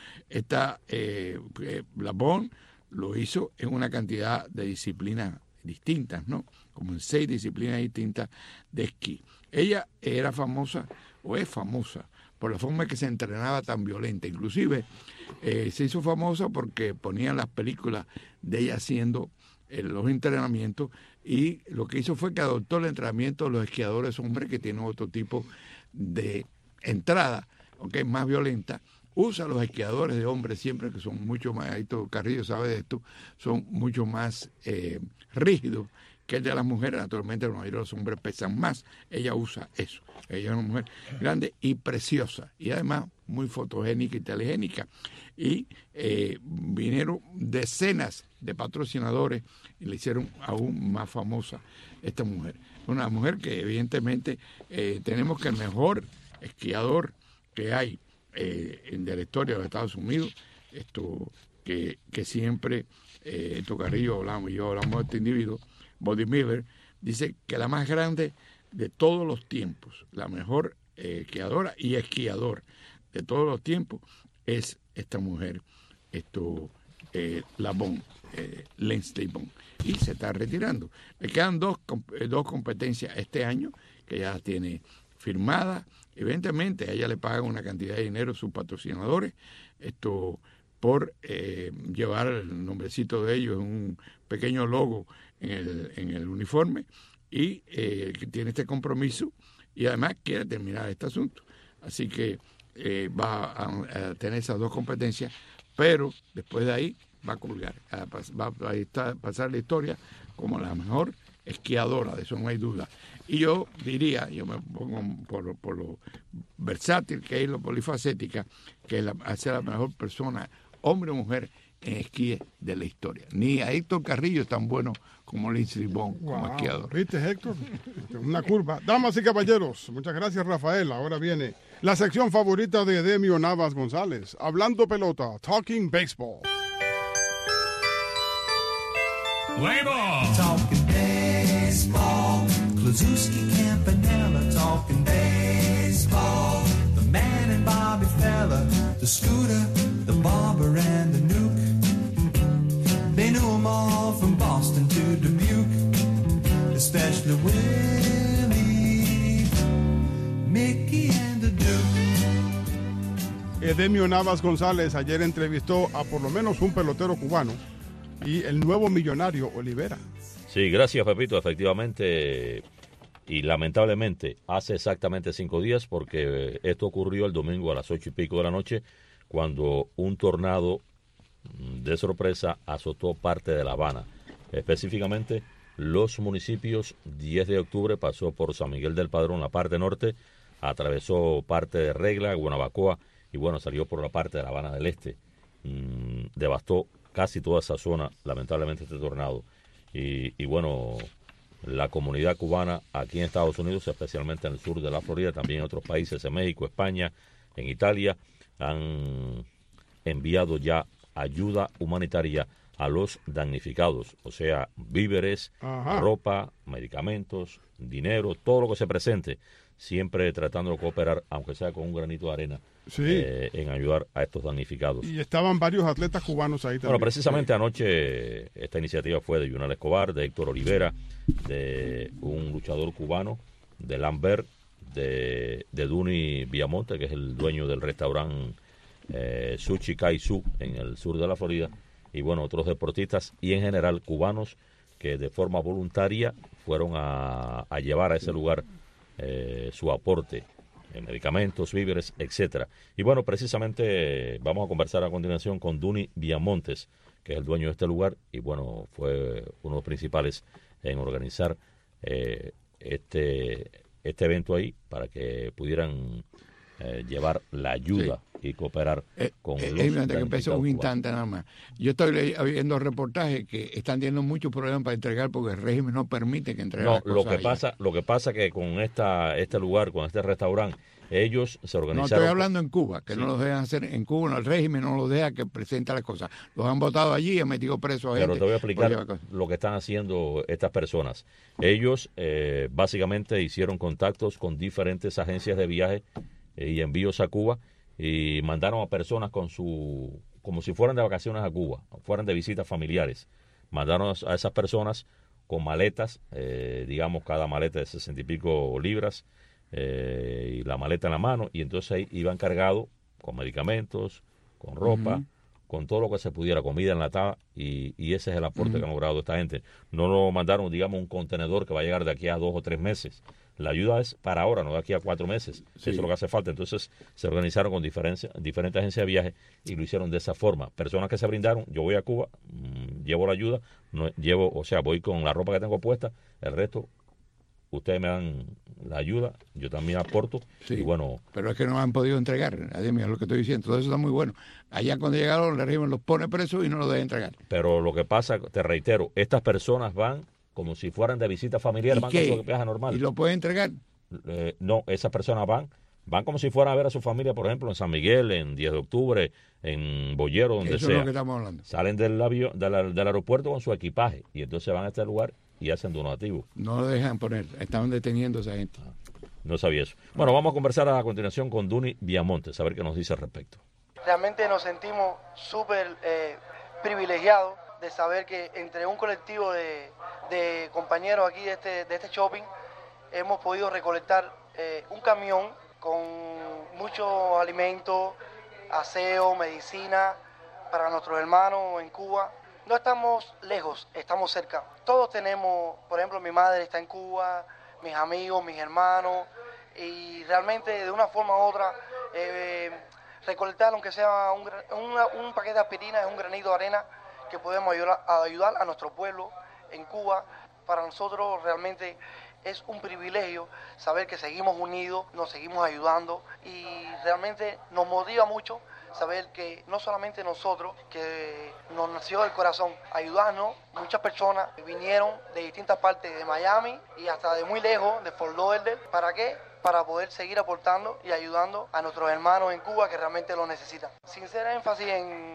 La Vonn lo hizo en una cantidad de disciplinas distintas, ¿no? Como en 6 disciplinas distintas de esquí. Ella era famosa, o es famosa, por la forma en que se entrenaba tan violenta. Inclusive se hizo famosa porque ponían las películas de ella haciendo los entrenamientos, y lo que hizo fue que adoptó el entrenamiento de los esquiadores hombres, que tienen otro tipo de entrada, ¿okay?, más violenta. Usa los esquiadores de hombres siempre, que son mucho más, ahí todo Carrillo sabe de esto, son mucho más rígidos que el de las mujeres. Naturalmente la mayoría de los hombres pesan más. Ella usa eso. Ella es una mujer grande y preciosa, y además muy fotogénica y telegénica. Y vinieron decenas de patrocinadores y le hicieron aún más famosa esta mujer. Una mujer que evidentemente tenemos que el mejor esquiador que hay de la historia de los Estados Unidos, que siempre Carrillo hablamos de este individuo, Bobby Miller, dice que la más grande de todos los tiempos, la mejor esquiadora y esquiador de todos los tiempos es esta mujer, la Vonn, Lindsey Vonn, y se está retirando. Le quedan dos competencias este año que ya las tiene firmadas. Evidentemente a ella le pagan una cantidad de dinero sus patrocinadores por llevar el nombrecito de ellos en un pequeño logo en el uniforme, y que tiene este compromiso, y además quiere terminar este asunto. Así que va a tener esas dos competencias, pero después de ahí va a colgar, va a pasar la historia como la mejor esquiadora, de eso no hay duda. Y yo diría, yo me pongo por lo versátil que es, lo polifacética, que es ser la mejor persona, hombre o mujer, en esquí de la historia. Ni a Héctor Carrillo es tan bueno como Lindsey Vonn como esquiador. ¿Viste, Héctor? Una curva. Damas y caballeros, muchas gracias, Rafael. Ahora viene la sección favorita de Edemio Navas González, Hablando Pelota, Talking Baseball. Play ball. Talking baseball. Kluszewski, Campanella, talking baseball. The man and Bobby Fella, the Scooter, the Barber and the Nuke. They knew them all from Boston to Dubuque, especially Willie, Mickey and the Duke. Edemio Navas González ayer entrevistó a por lo menos un pelotero cubano y el nuevo millonario Olivera. Sí, gracias, Pepito. Efectivamente, y lamentablemente, hace exactamente 5 días, porque esto ocurrió el domingo a las 8:00 de la noche, cuando un tornado de sorpresa azotó parte de La Habana. Específicamente, los municipios 10 de octubre pasó por San Miguel del Padrón, la parte norte, atravesó parte de Regla, Guanabacoa, y bueno, salió por la parte de La Habana del Este. Devastó casi toda esa zona, lamentablemente, este tornado. Y bueno, la comunidad cubana aquí en Estados Unidos, especialmente en el sur de la Florida, también en otros países, en México, España, en Italia, han enviado ya ayuda humanitaria a los damnificados, o sea, víveres, ropa, medicamentos, dinero, todo lo que se presente, siempre tratando de cooperar, aunque sea con un granito de arena, en ayudar a estos damnificados. Y estaban varios atletas cubanos ahí también. Bueno, precisamente anoche esta iniciativa fue de Yunel Escobar, de Héctor Olivera, de un luchador cubano, de Lambert, de Duni Villamonte, que es el dueño del restaurante Sushi Kai Su en el sur de la Florida, y bueno, otros deportistas y en general cubanos que de forma voluntaria fueron a llevar a ese lugar su aporte en medicamentos, víveres, etcétera. Y bueno, precisamente vamos a conversar a continuación con Duni Villamontes, que es el dueño de este lugar, y bueno, fue uno de los principales en organizar este evento ahí para que pudieran llevar la ayuda y cooperar con los que empezó un instante nada más. Yo estoy viendo reportajes que están teniendo muchos problemas para entregar porque el régimen no permite que entreguen las cosas. Lo que pasa que con este lugar, con este restaurante, ellos se organizaron. No estoy hablando en Cuba, que no los dejan hacer en Cuba, no, el régimen no los deja que presenten las cosas. Los han votado allí y han metido presos a gente. Pero te voy a explicar lo que están haciendo estas personas. Ellos básicamente hicieron contactos con diferentes agencias de viaje y envíos a Cuba, y mandaron a personas como si fueran de vacaciones a Cuba, fueran de visitas familiares. Mandaron a esas personas con maletas, digamos cada maleta de 60 y pico libras, y la maleta en la mano, y entonces ahí iban cargados con medicamentos, con ropa, con todo lo que se pudiera, comida enlatada, y ese es el aporte que han logrado esta gente. No lo mandaron, digamos, un contenedor que va a llegar de aquí a 2 o 3 meses. La ayuda es para ahora, no de aquí a 4 meses. Eso es lo que hace falta. Entonces se organizaron con diferentes agencias de viaje y lo hicieron de esa forma. Personas que se brindaron, yo voy a Cuba, llevo la ayuda, voy con la ropa que tengo puesta, el resto ustedes me dan la ayuda, yo también aporto. Sí, y bueno, pero es que no han podido entregar, es lo que estoy diciendo, todo eso está muy bueno. Allá cuando llegaron, el régimen los pone presos y no los deja entregar. Pero lo que pasa, te reitero, estas personas van como si fueran de visita familiar, van con su viaje normal. ¿Y lo pueden entregar? No, esas personas van como si fueran a ver a su familia, por ejemplo, en San Miguel, en 10 de octubre, en Boyero, donde eso sea. Es lo que estamos hablando. Salen del aeropuerto con su equipaje y entonces van a este lugar y hacen donativos. No lo dejan poner, estaban deteniendo a esa gente. No sabía eso. Bueno, vamos a conversar a continuación con Duni Villamontes, a ver qué nos dice al respecto. Realmente nos sentimos súper privilegiados de saber que entre un colectivo de compañeros aquí de este shopping hemos podido recolectar un camión con muchos alimentos, aseo, medicina para nuestros hermanos en Cuba. No estamos lejos, estamos cerca. Todos tenemos, por ejemplo, mi madre está en Cuba, mis amigos, mis hermanos, y realmente de una forma u otra recolectar, aunque sea un paquete de aspirina, es un granito de arena que podemos ayudar a nuestro pueblo en Cuba. Para nosotros realmente es un privilegio saber que seguimos unidos, nos seguimos ayudando y realmente nos motiva mucho saber que no solamente nosotros, que nos nació del corazón ayudarnos, muchas personas vinieron de distintas partes de Miami y hasta de muy lejos, de Fort Lauderdale. ¿Para qué? Para poder seguir aportando y ayudando a nuestros hermanos en Cuba que realmente lo necesitan. Sin hacer énfasis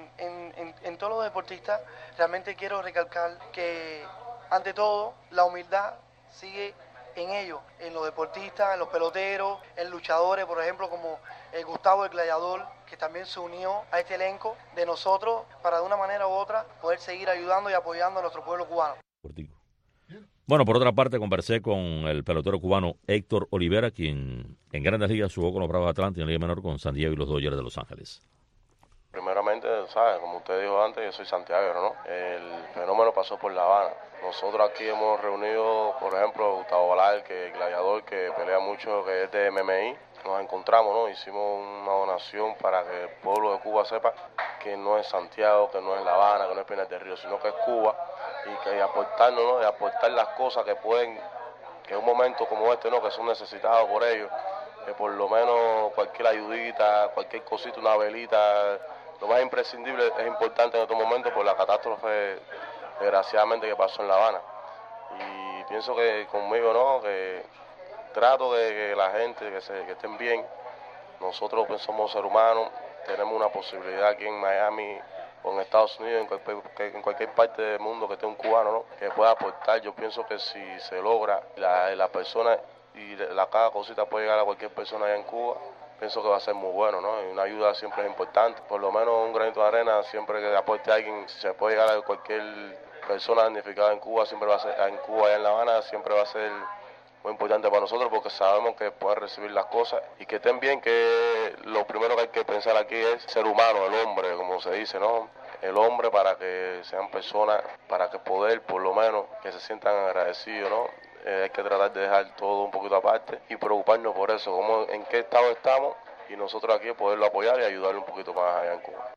en todos los deportistas, realmente quiero recalcar que ante todo la humildad sigue en ellos, en los deportistas, en los peloteros, en luchadores, por ejemplo, como Gustavo el Gladiador, que también se unió a este elenco de nosotros para de una manera u otra poder seguir ayudando y apoyando a nuestro pueblo cubano. Bueno, por otra parte, conversé con el pelotero cubano Héctor Olivera, quien en Grandes Ligas jugó con los Bravos de Atlanta y en Liga Menor con San Diego y los Dodgers de Los Ángeles. Primeramente, ¿sabes? Como usted dijo antes, yo soy santiaguero, ¿no? El fenómeno pasó por La Habana. Nosotros aquí hemos reunido, por ejemplo, a Gustavo Balal, que es el gladiador, que pelea mucho, que es de MMI. Nos encontramos, ¿no? Hicimos una donación para que el pueblo de Cuba sepa que no es Santiago, que no es La Habana, que no es Pinar del Río, sino que es Cuba, y que aportarnos, ¿no? Y aportar las cosas que pueden, que en un momento como este, ¿no? Que son necesitados por ellos, que por lo menos cualquier ayudita, cualquier cosita, una velita, lo más imprescindible es importante en estos momentos por la catástrofe, desgraciadamente, que pasó en La Habana. Y pienso que conmigo, ¿no? Que trato de que la gente, que estén bien. Nosotros pues, somos seres humanos, tenemos una posibilidad aquí en Miami o en Estados Unidos, en cualquier parte del mundo que esté un cubano, ¿no? Que pueda aportar. Yo pienso que si se logra, la persona y cada cosita puede llegar a cualquier persona allá en Cuba, pienso que va a ser muy bueno, ¿no? Y una ayuda siempre es importante. Por lo menos un granito de arena, siempre que aporte a alguien, si se puede llegar a cualquier persona damnificada en Cuba, siempre va a ser, en Cuba, allá en La Habana, siempre va a ser muy importante para nosotros porque sabemos que pueden recibir las cosas y que estén bien, que lo primero que hay que pensar aquí es ser humano, el hombre, como se dice, ¿no? El hombre para que sean personas, para que poder, por lo menos, que se sientan agradecidos, ¿no? Hay que tratar de dejar todo un poquito aparte y preocuparnos por eso, cómo, en qué estado estamos y nosotros aquí poderlo apoyar y ayudarle un poquito más allá en Cuba.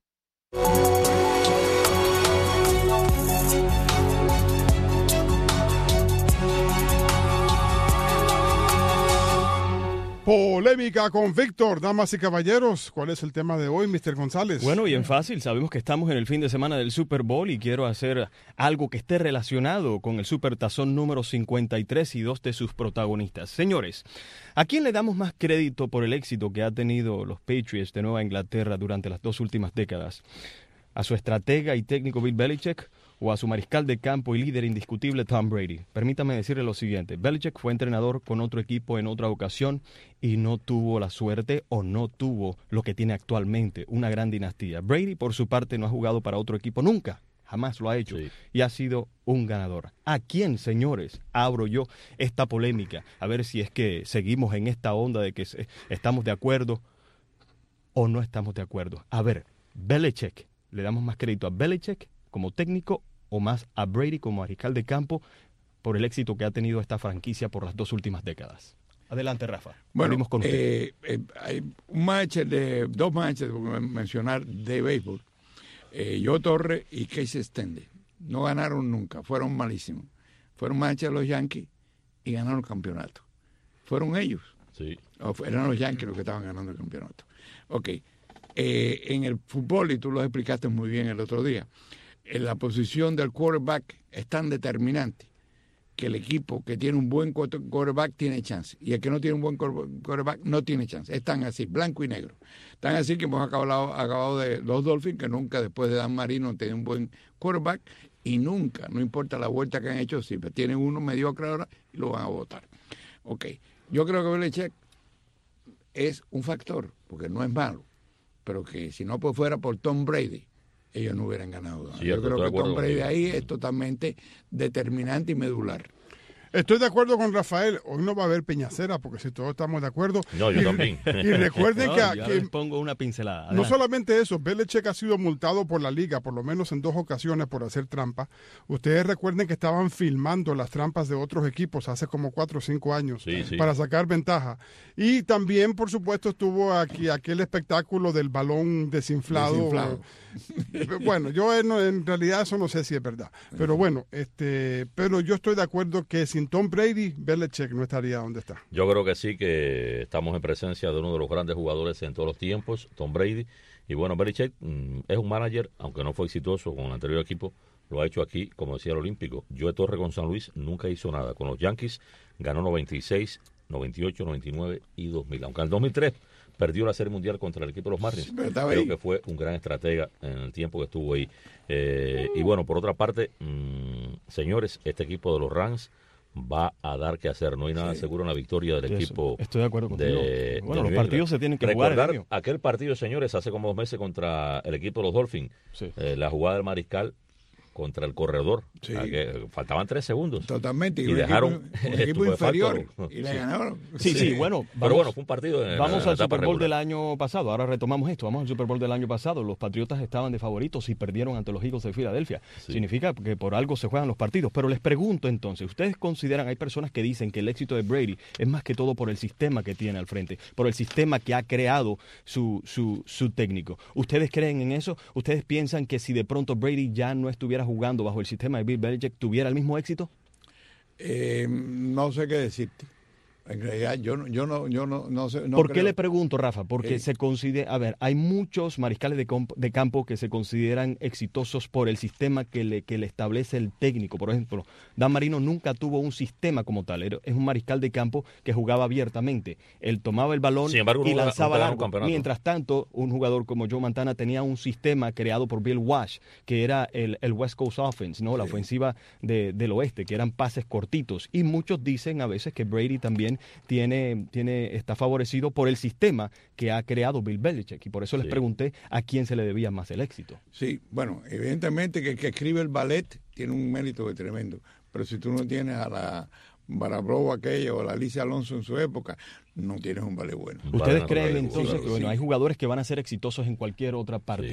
Polémica con Víctor, damas y caballeros. ¿Cuál es el tema de hoy, Mr. González? Bueno, bien fácil. Sabemos que estamos en el fin de semana del Super Bowl y quiero hacer algo que esté relacionado con el Supertazón número 53 y dos de sus protagonistas. Señores, ¿a quién le damos más crédito por el éxito que ha tenido los Patriots de Nueva Inglaterra durante las 2 últimas décadas? ¿A su estratega y técnico Bill Belichick o a su mariscal de campo y líder indiscutible Tom Brady? Permítame decirle lo siguiente. Belichick fue entrenador con otro equipo en otra ocasión y no tuvo la suerte o no tuvo lo que tiene actualmente, una gran dinastía. Brady, por su parte, no ha jugado para otro equipo nunca. Jamás lo ha hecho. Sí. Y ha sido un ganador. ¿A quién, señores, abro yo esta polémica? A ver si es que seguimos en esta onda de que estamos de acuerdo o no estamos de acuerdo. A ver, Belichick. ¿Le damos más crédito a Belichick como técnico o más a Brady como mariscal de campo por el éxito que ha tenido esta franquicia por las 2 últimas décadas? Adelante, Rafa. Bueno, con usted. Hay dos matches, por mencionar, de béisbol. Joe Torre y Casey Stendy. No ganaron nunca, fueron malísimos. Fueron matches de los Yankees y ganaron el campeonato. Fueron ellos. Sí. Eran los Yankees los que estaban ganando el campeonato. Ok. En el fútbol, y tú lo explicaste muy bien el otro día, en la posición del quarterback es tan determinante que el equipo que tiene un buen quarterback tiene chance y el que no tiene un buen quarterback no tiene chance. Es tan así, blanco y negro. Tan así que hemos acabado de los Dolphins, que nunca después de Dan Marino tienen un buen quarterback y nunca, no importa la vuelta que han hecho, si tienen uno mediocre ahora y lo van a votar. Ok, yo creo que Belichick es un factor, porque no es malo, pero que si no fuera por Tom Brady, ellos no hubieran ganado. Sí, yo creo que Tom Brady ahí es totalmente determinante y medular. Estoy de acuerdo con Rafael. Hoy no va a haber peñacera porque si todos estamos de acuerdo. No, yo también. Y recuerden que les pongo una pincelada. No solamente eso, Belichick ha sido multado por la liga, por lo menos en 2 ocasiones por hacer trampa. Ustedes recuerden que estaban filmando las trampas de otros equipos hace como 4 o 5 años para sacar ventaja. Y también, por supuesto, estuvo aquí aquel espectáculo del balón desinflado. Bueno, yo en realidad eso no sé si es verdad. Pero bueno, pero yo estoy de acuerdo que sin Tom Brady, Belichick no estaría donde está. Yo creo que sí, que estamos en presencia de uno de los grandes jugadores en todos los tiempos, Tom Brady. Y bueno, Belichick es un manager, aunque no fue exitoso con el anterior equipo, lo ha hecho aquí, como decía el Olímpico. Joe Torre con San Luis nunca hizo nada. Con los Yankees ganó 96, 98, 99 y 2000. Aunque en el 2003 perdió la Serie Mundial contra el equipo de los Marlins. Creo que fue un gran estratega en el tiempo que estuvo ahí. Y bueno, por otra parte, señores, este equipo de los Rams va a dar que hacer. No hay nada seguro en la victoria del equipo. Estoy de acuerdo contigo. Bueno, los partidos se tienen que jugar. Recordar aquel partido, señores, hace como 2 meses contra el equipo de los Dolphins. La jugada del mariscal contra el corredor. Faltaban 3 segundos. Totalmente. Y dejaron un equipo inferior. Y le ganaron. Sí, bueno. Pero bueno, fue un partido. Vamos al Super Bowl del año pasado. Ahora retomamos esto. Vamos al Super Bowl del año pasado. Los Patriotas estaban de favoritos y perdieron ante los Eagles de Filadelfia. Significa que por algo se juegan los partidos. Pero les pregunto entonces, ¿ustedes consideran, hay personas que dicen que el éxito de Brady es más que todo por el sistema que tiene al frente, por el sistema que ha creado su técnico? ¿Ustedes creen en eso? ¿Ustedes piensan que si de pronto Brady ya no estuviera jugando bajo el sistema de Bill Belichick, tuviera el mismo éxito? No sé qué decirte. En realidad, yo no sé. No ¿Por qué le pregunto, Rafa? Porque se considera, hay muchos mariscales de campo que se consideran exitosos por el sistema que le establece el técnico. Por ejemplo, Dan Marino nunca tuvo un sistema como tal. Es un mariscal de campo que jugaba abiertamente. Él tomaba el balón y lanzaba largo. Mientras tanto, un jugador como Joe Montana tenía un sistema creado por Bill Walsh, que era el West Coast Offense, ¿no? La ofensiva del oeste, que eran pases cortitos. Y muchos dicen a veces que Brady también está favorecido por el sistema que ha creado Bill Belichick, y por eso les pregunté a quién se le debía más el éxito. Sí, bueno, evidentemente que el que escribe el ballet tiene un mérito tremendo, pero si tú no tienes a la Barabrova aquella o a la Alicia Alonso en su época, no tienes un ballet bueno. ¿Ustedes creen entonces que hay jugadores que van a ser exitosos en cualquier otra parte?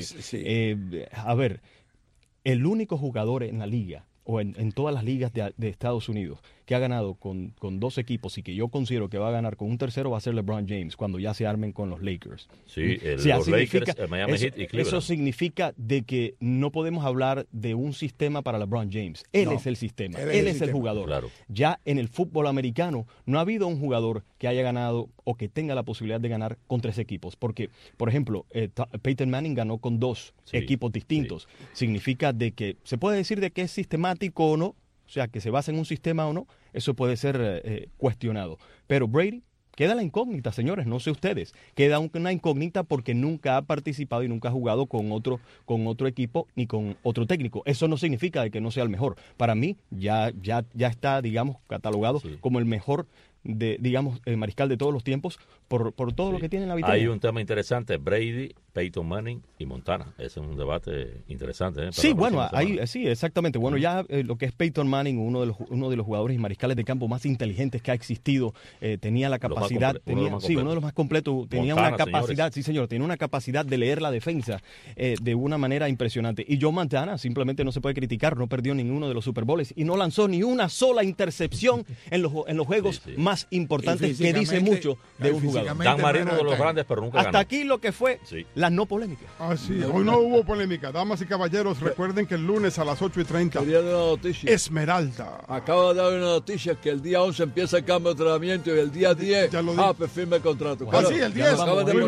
A ver, el único jugador en la liga o en todas las ligas de Estados Unidos que ha ganado con 2 equipos y que yo considero que va a ganar con un tercero va a ser LeBron James cuando ya se armen con los Lakers. Sí, los Lakers, el Miami Heat y Cleveland. Eso significa de que no podemos hablar de un sistema para LeBron James. Él es el sistema, él es el jugador. Claro. Ya en el fútbol americano no ha habido un jugador que haya ganado o que tenga la posibilidad de ganar con 3 equipos. Porque, por ejemplo, Peyton Manning ganó con 2 equipos distintos. Significa de que se puede decir de que es sistemático o no, o sea, que se basa en un sistema o no, eso puede ser cuestionado. Pero Brady, queda la incógnita, señores, no sé ustedes. Queda una incógnita porque nunca ha participado y nunca ha jugado con otro equipo ni con otro técnico. Eso no significa de que no sea el mejor. Para mí, ya está, digamos, catalogado como el mejor mariscal de todos los tiempos por todo lo que tiene en la vitrina. Hay un tema interesante, Brady, Peyton Manning y Montana. Ese es un debate interesante. Sí, bueno, sí, exactamente. Bueno, ya lo que es Peyton Manning, uno de los jugadores y mariscales de campo más inteligentes que ha existido, tenía la capacidad, uno de los más completos, tenía Montana, una capacidad, tenía una capacidad de leer la defensa de una manera impresionante. Y Joe Montana simplemente no se puede criticar, no perdió ninguno de los Super Bowls y no lanzó ni una sola intercepción en los juegos más importantes, que dice mucho de un jugador. Dan Marino de los grandes, pero nunca hasta ganó. Aquí lo que fue las no polémicas. Sí, hoy no hubo polémica. Damas y caballeros, recuerden que el lunes a las 8:30 Esmeralda. Acabo de dar una noticia que el día 11 empieza el cambio de entrenamiento y el día 10 pues firme el contrato. Sí, el 10.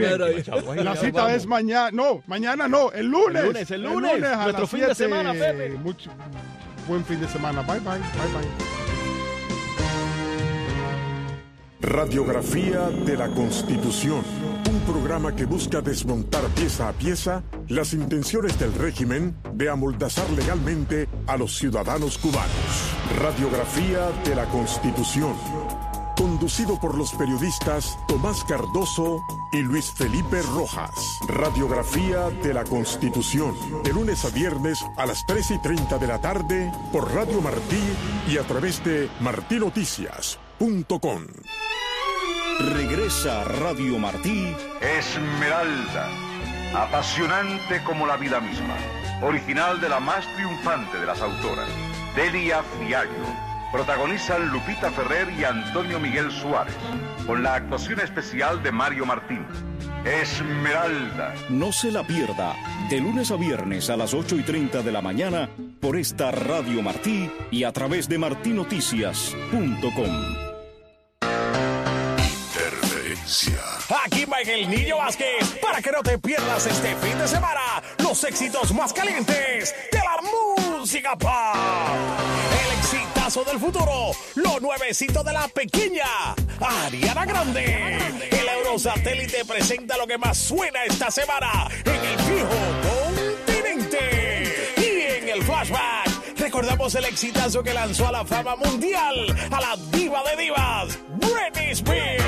La cita es mañana. No, mañana no, el lunes. El lunes a nuestro fin de semana, Pepe. Buen fin de semana. Bye, bye. Radiografía de la Constitución, un programa que busca desmontar pieza a pieza las intenciones del régimen de amoldazar legalmente a los ciudadanos cubanos. Radiografía de la Constitución, conducido por los periodistas Tomás Cardoso y Luis Felipe Rojas. Radiografía de la Constitución, de lunes a viernes a las 3:30 de la tarde por Radio Martí y a través de martinoticias.com. Regresa Radio Martí. Esmeralda, apasionante como la vida misma, original de la más triunfante de las autoras, Delia Fiallo. Protagonizan Lupita Ferrer y Antonio Miguel Suárez, con la actuación especial de Mario Martín. Esmeralda. No se la pierda, de lunes a viernes a las 8:30 de la mañana por esta Radio Martí y a través de martinoticias.com. Aquí Michael Niño Vázquez, para que no te pierdas este fin de semana los éxitos más calientes de la música pop. El exitazo del futuro, lo nuevecito de la pequeña Ariana Grande. El Eurosatélite presenta lo que más suena esta semana en el viejo continente. Y en el flashback recordamos el exitazo que lanzó a la fama mundial a la diva de divas, Britney Spears.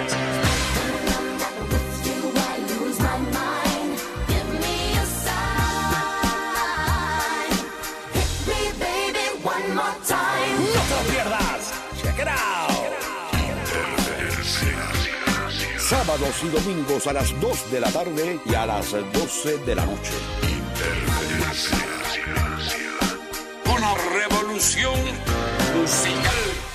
No te lo pierdas. Check it out. Sábados y domingos a las 2 de la tarde y a las 12 de la noche. Una revolución musical.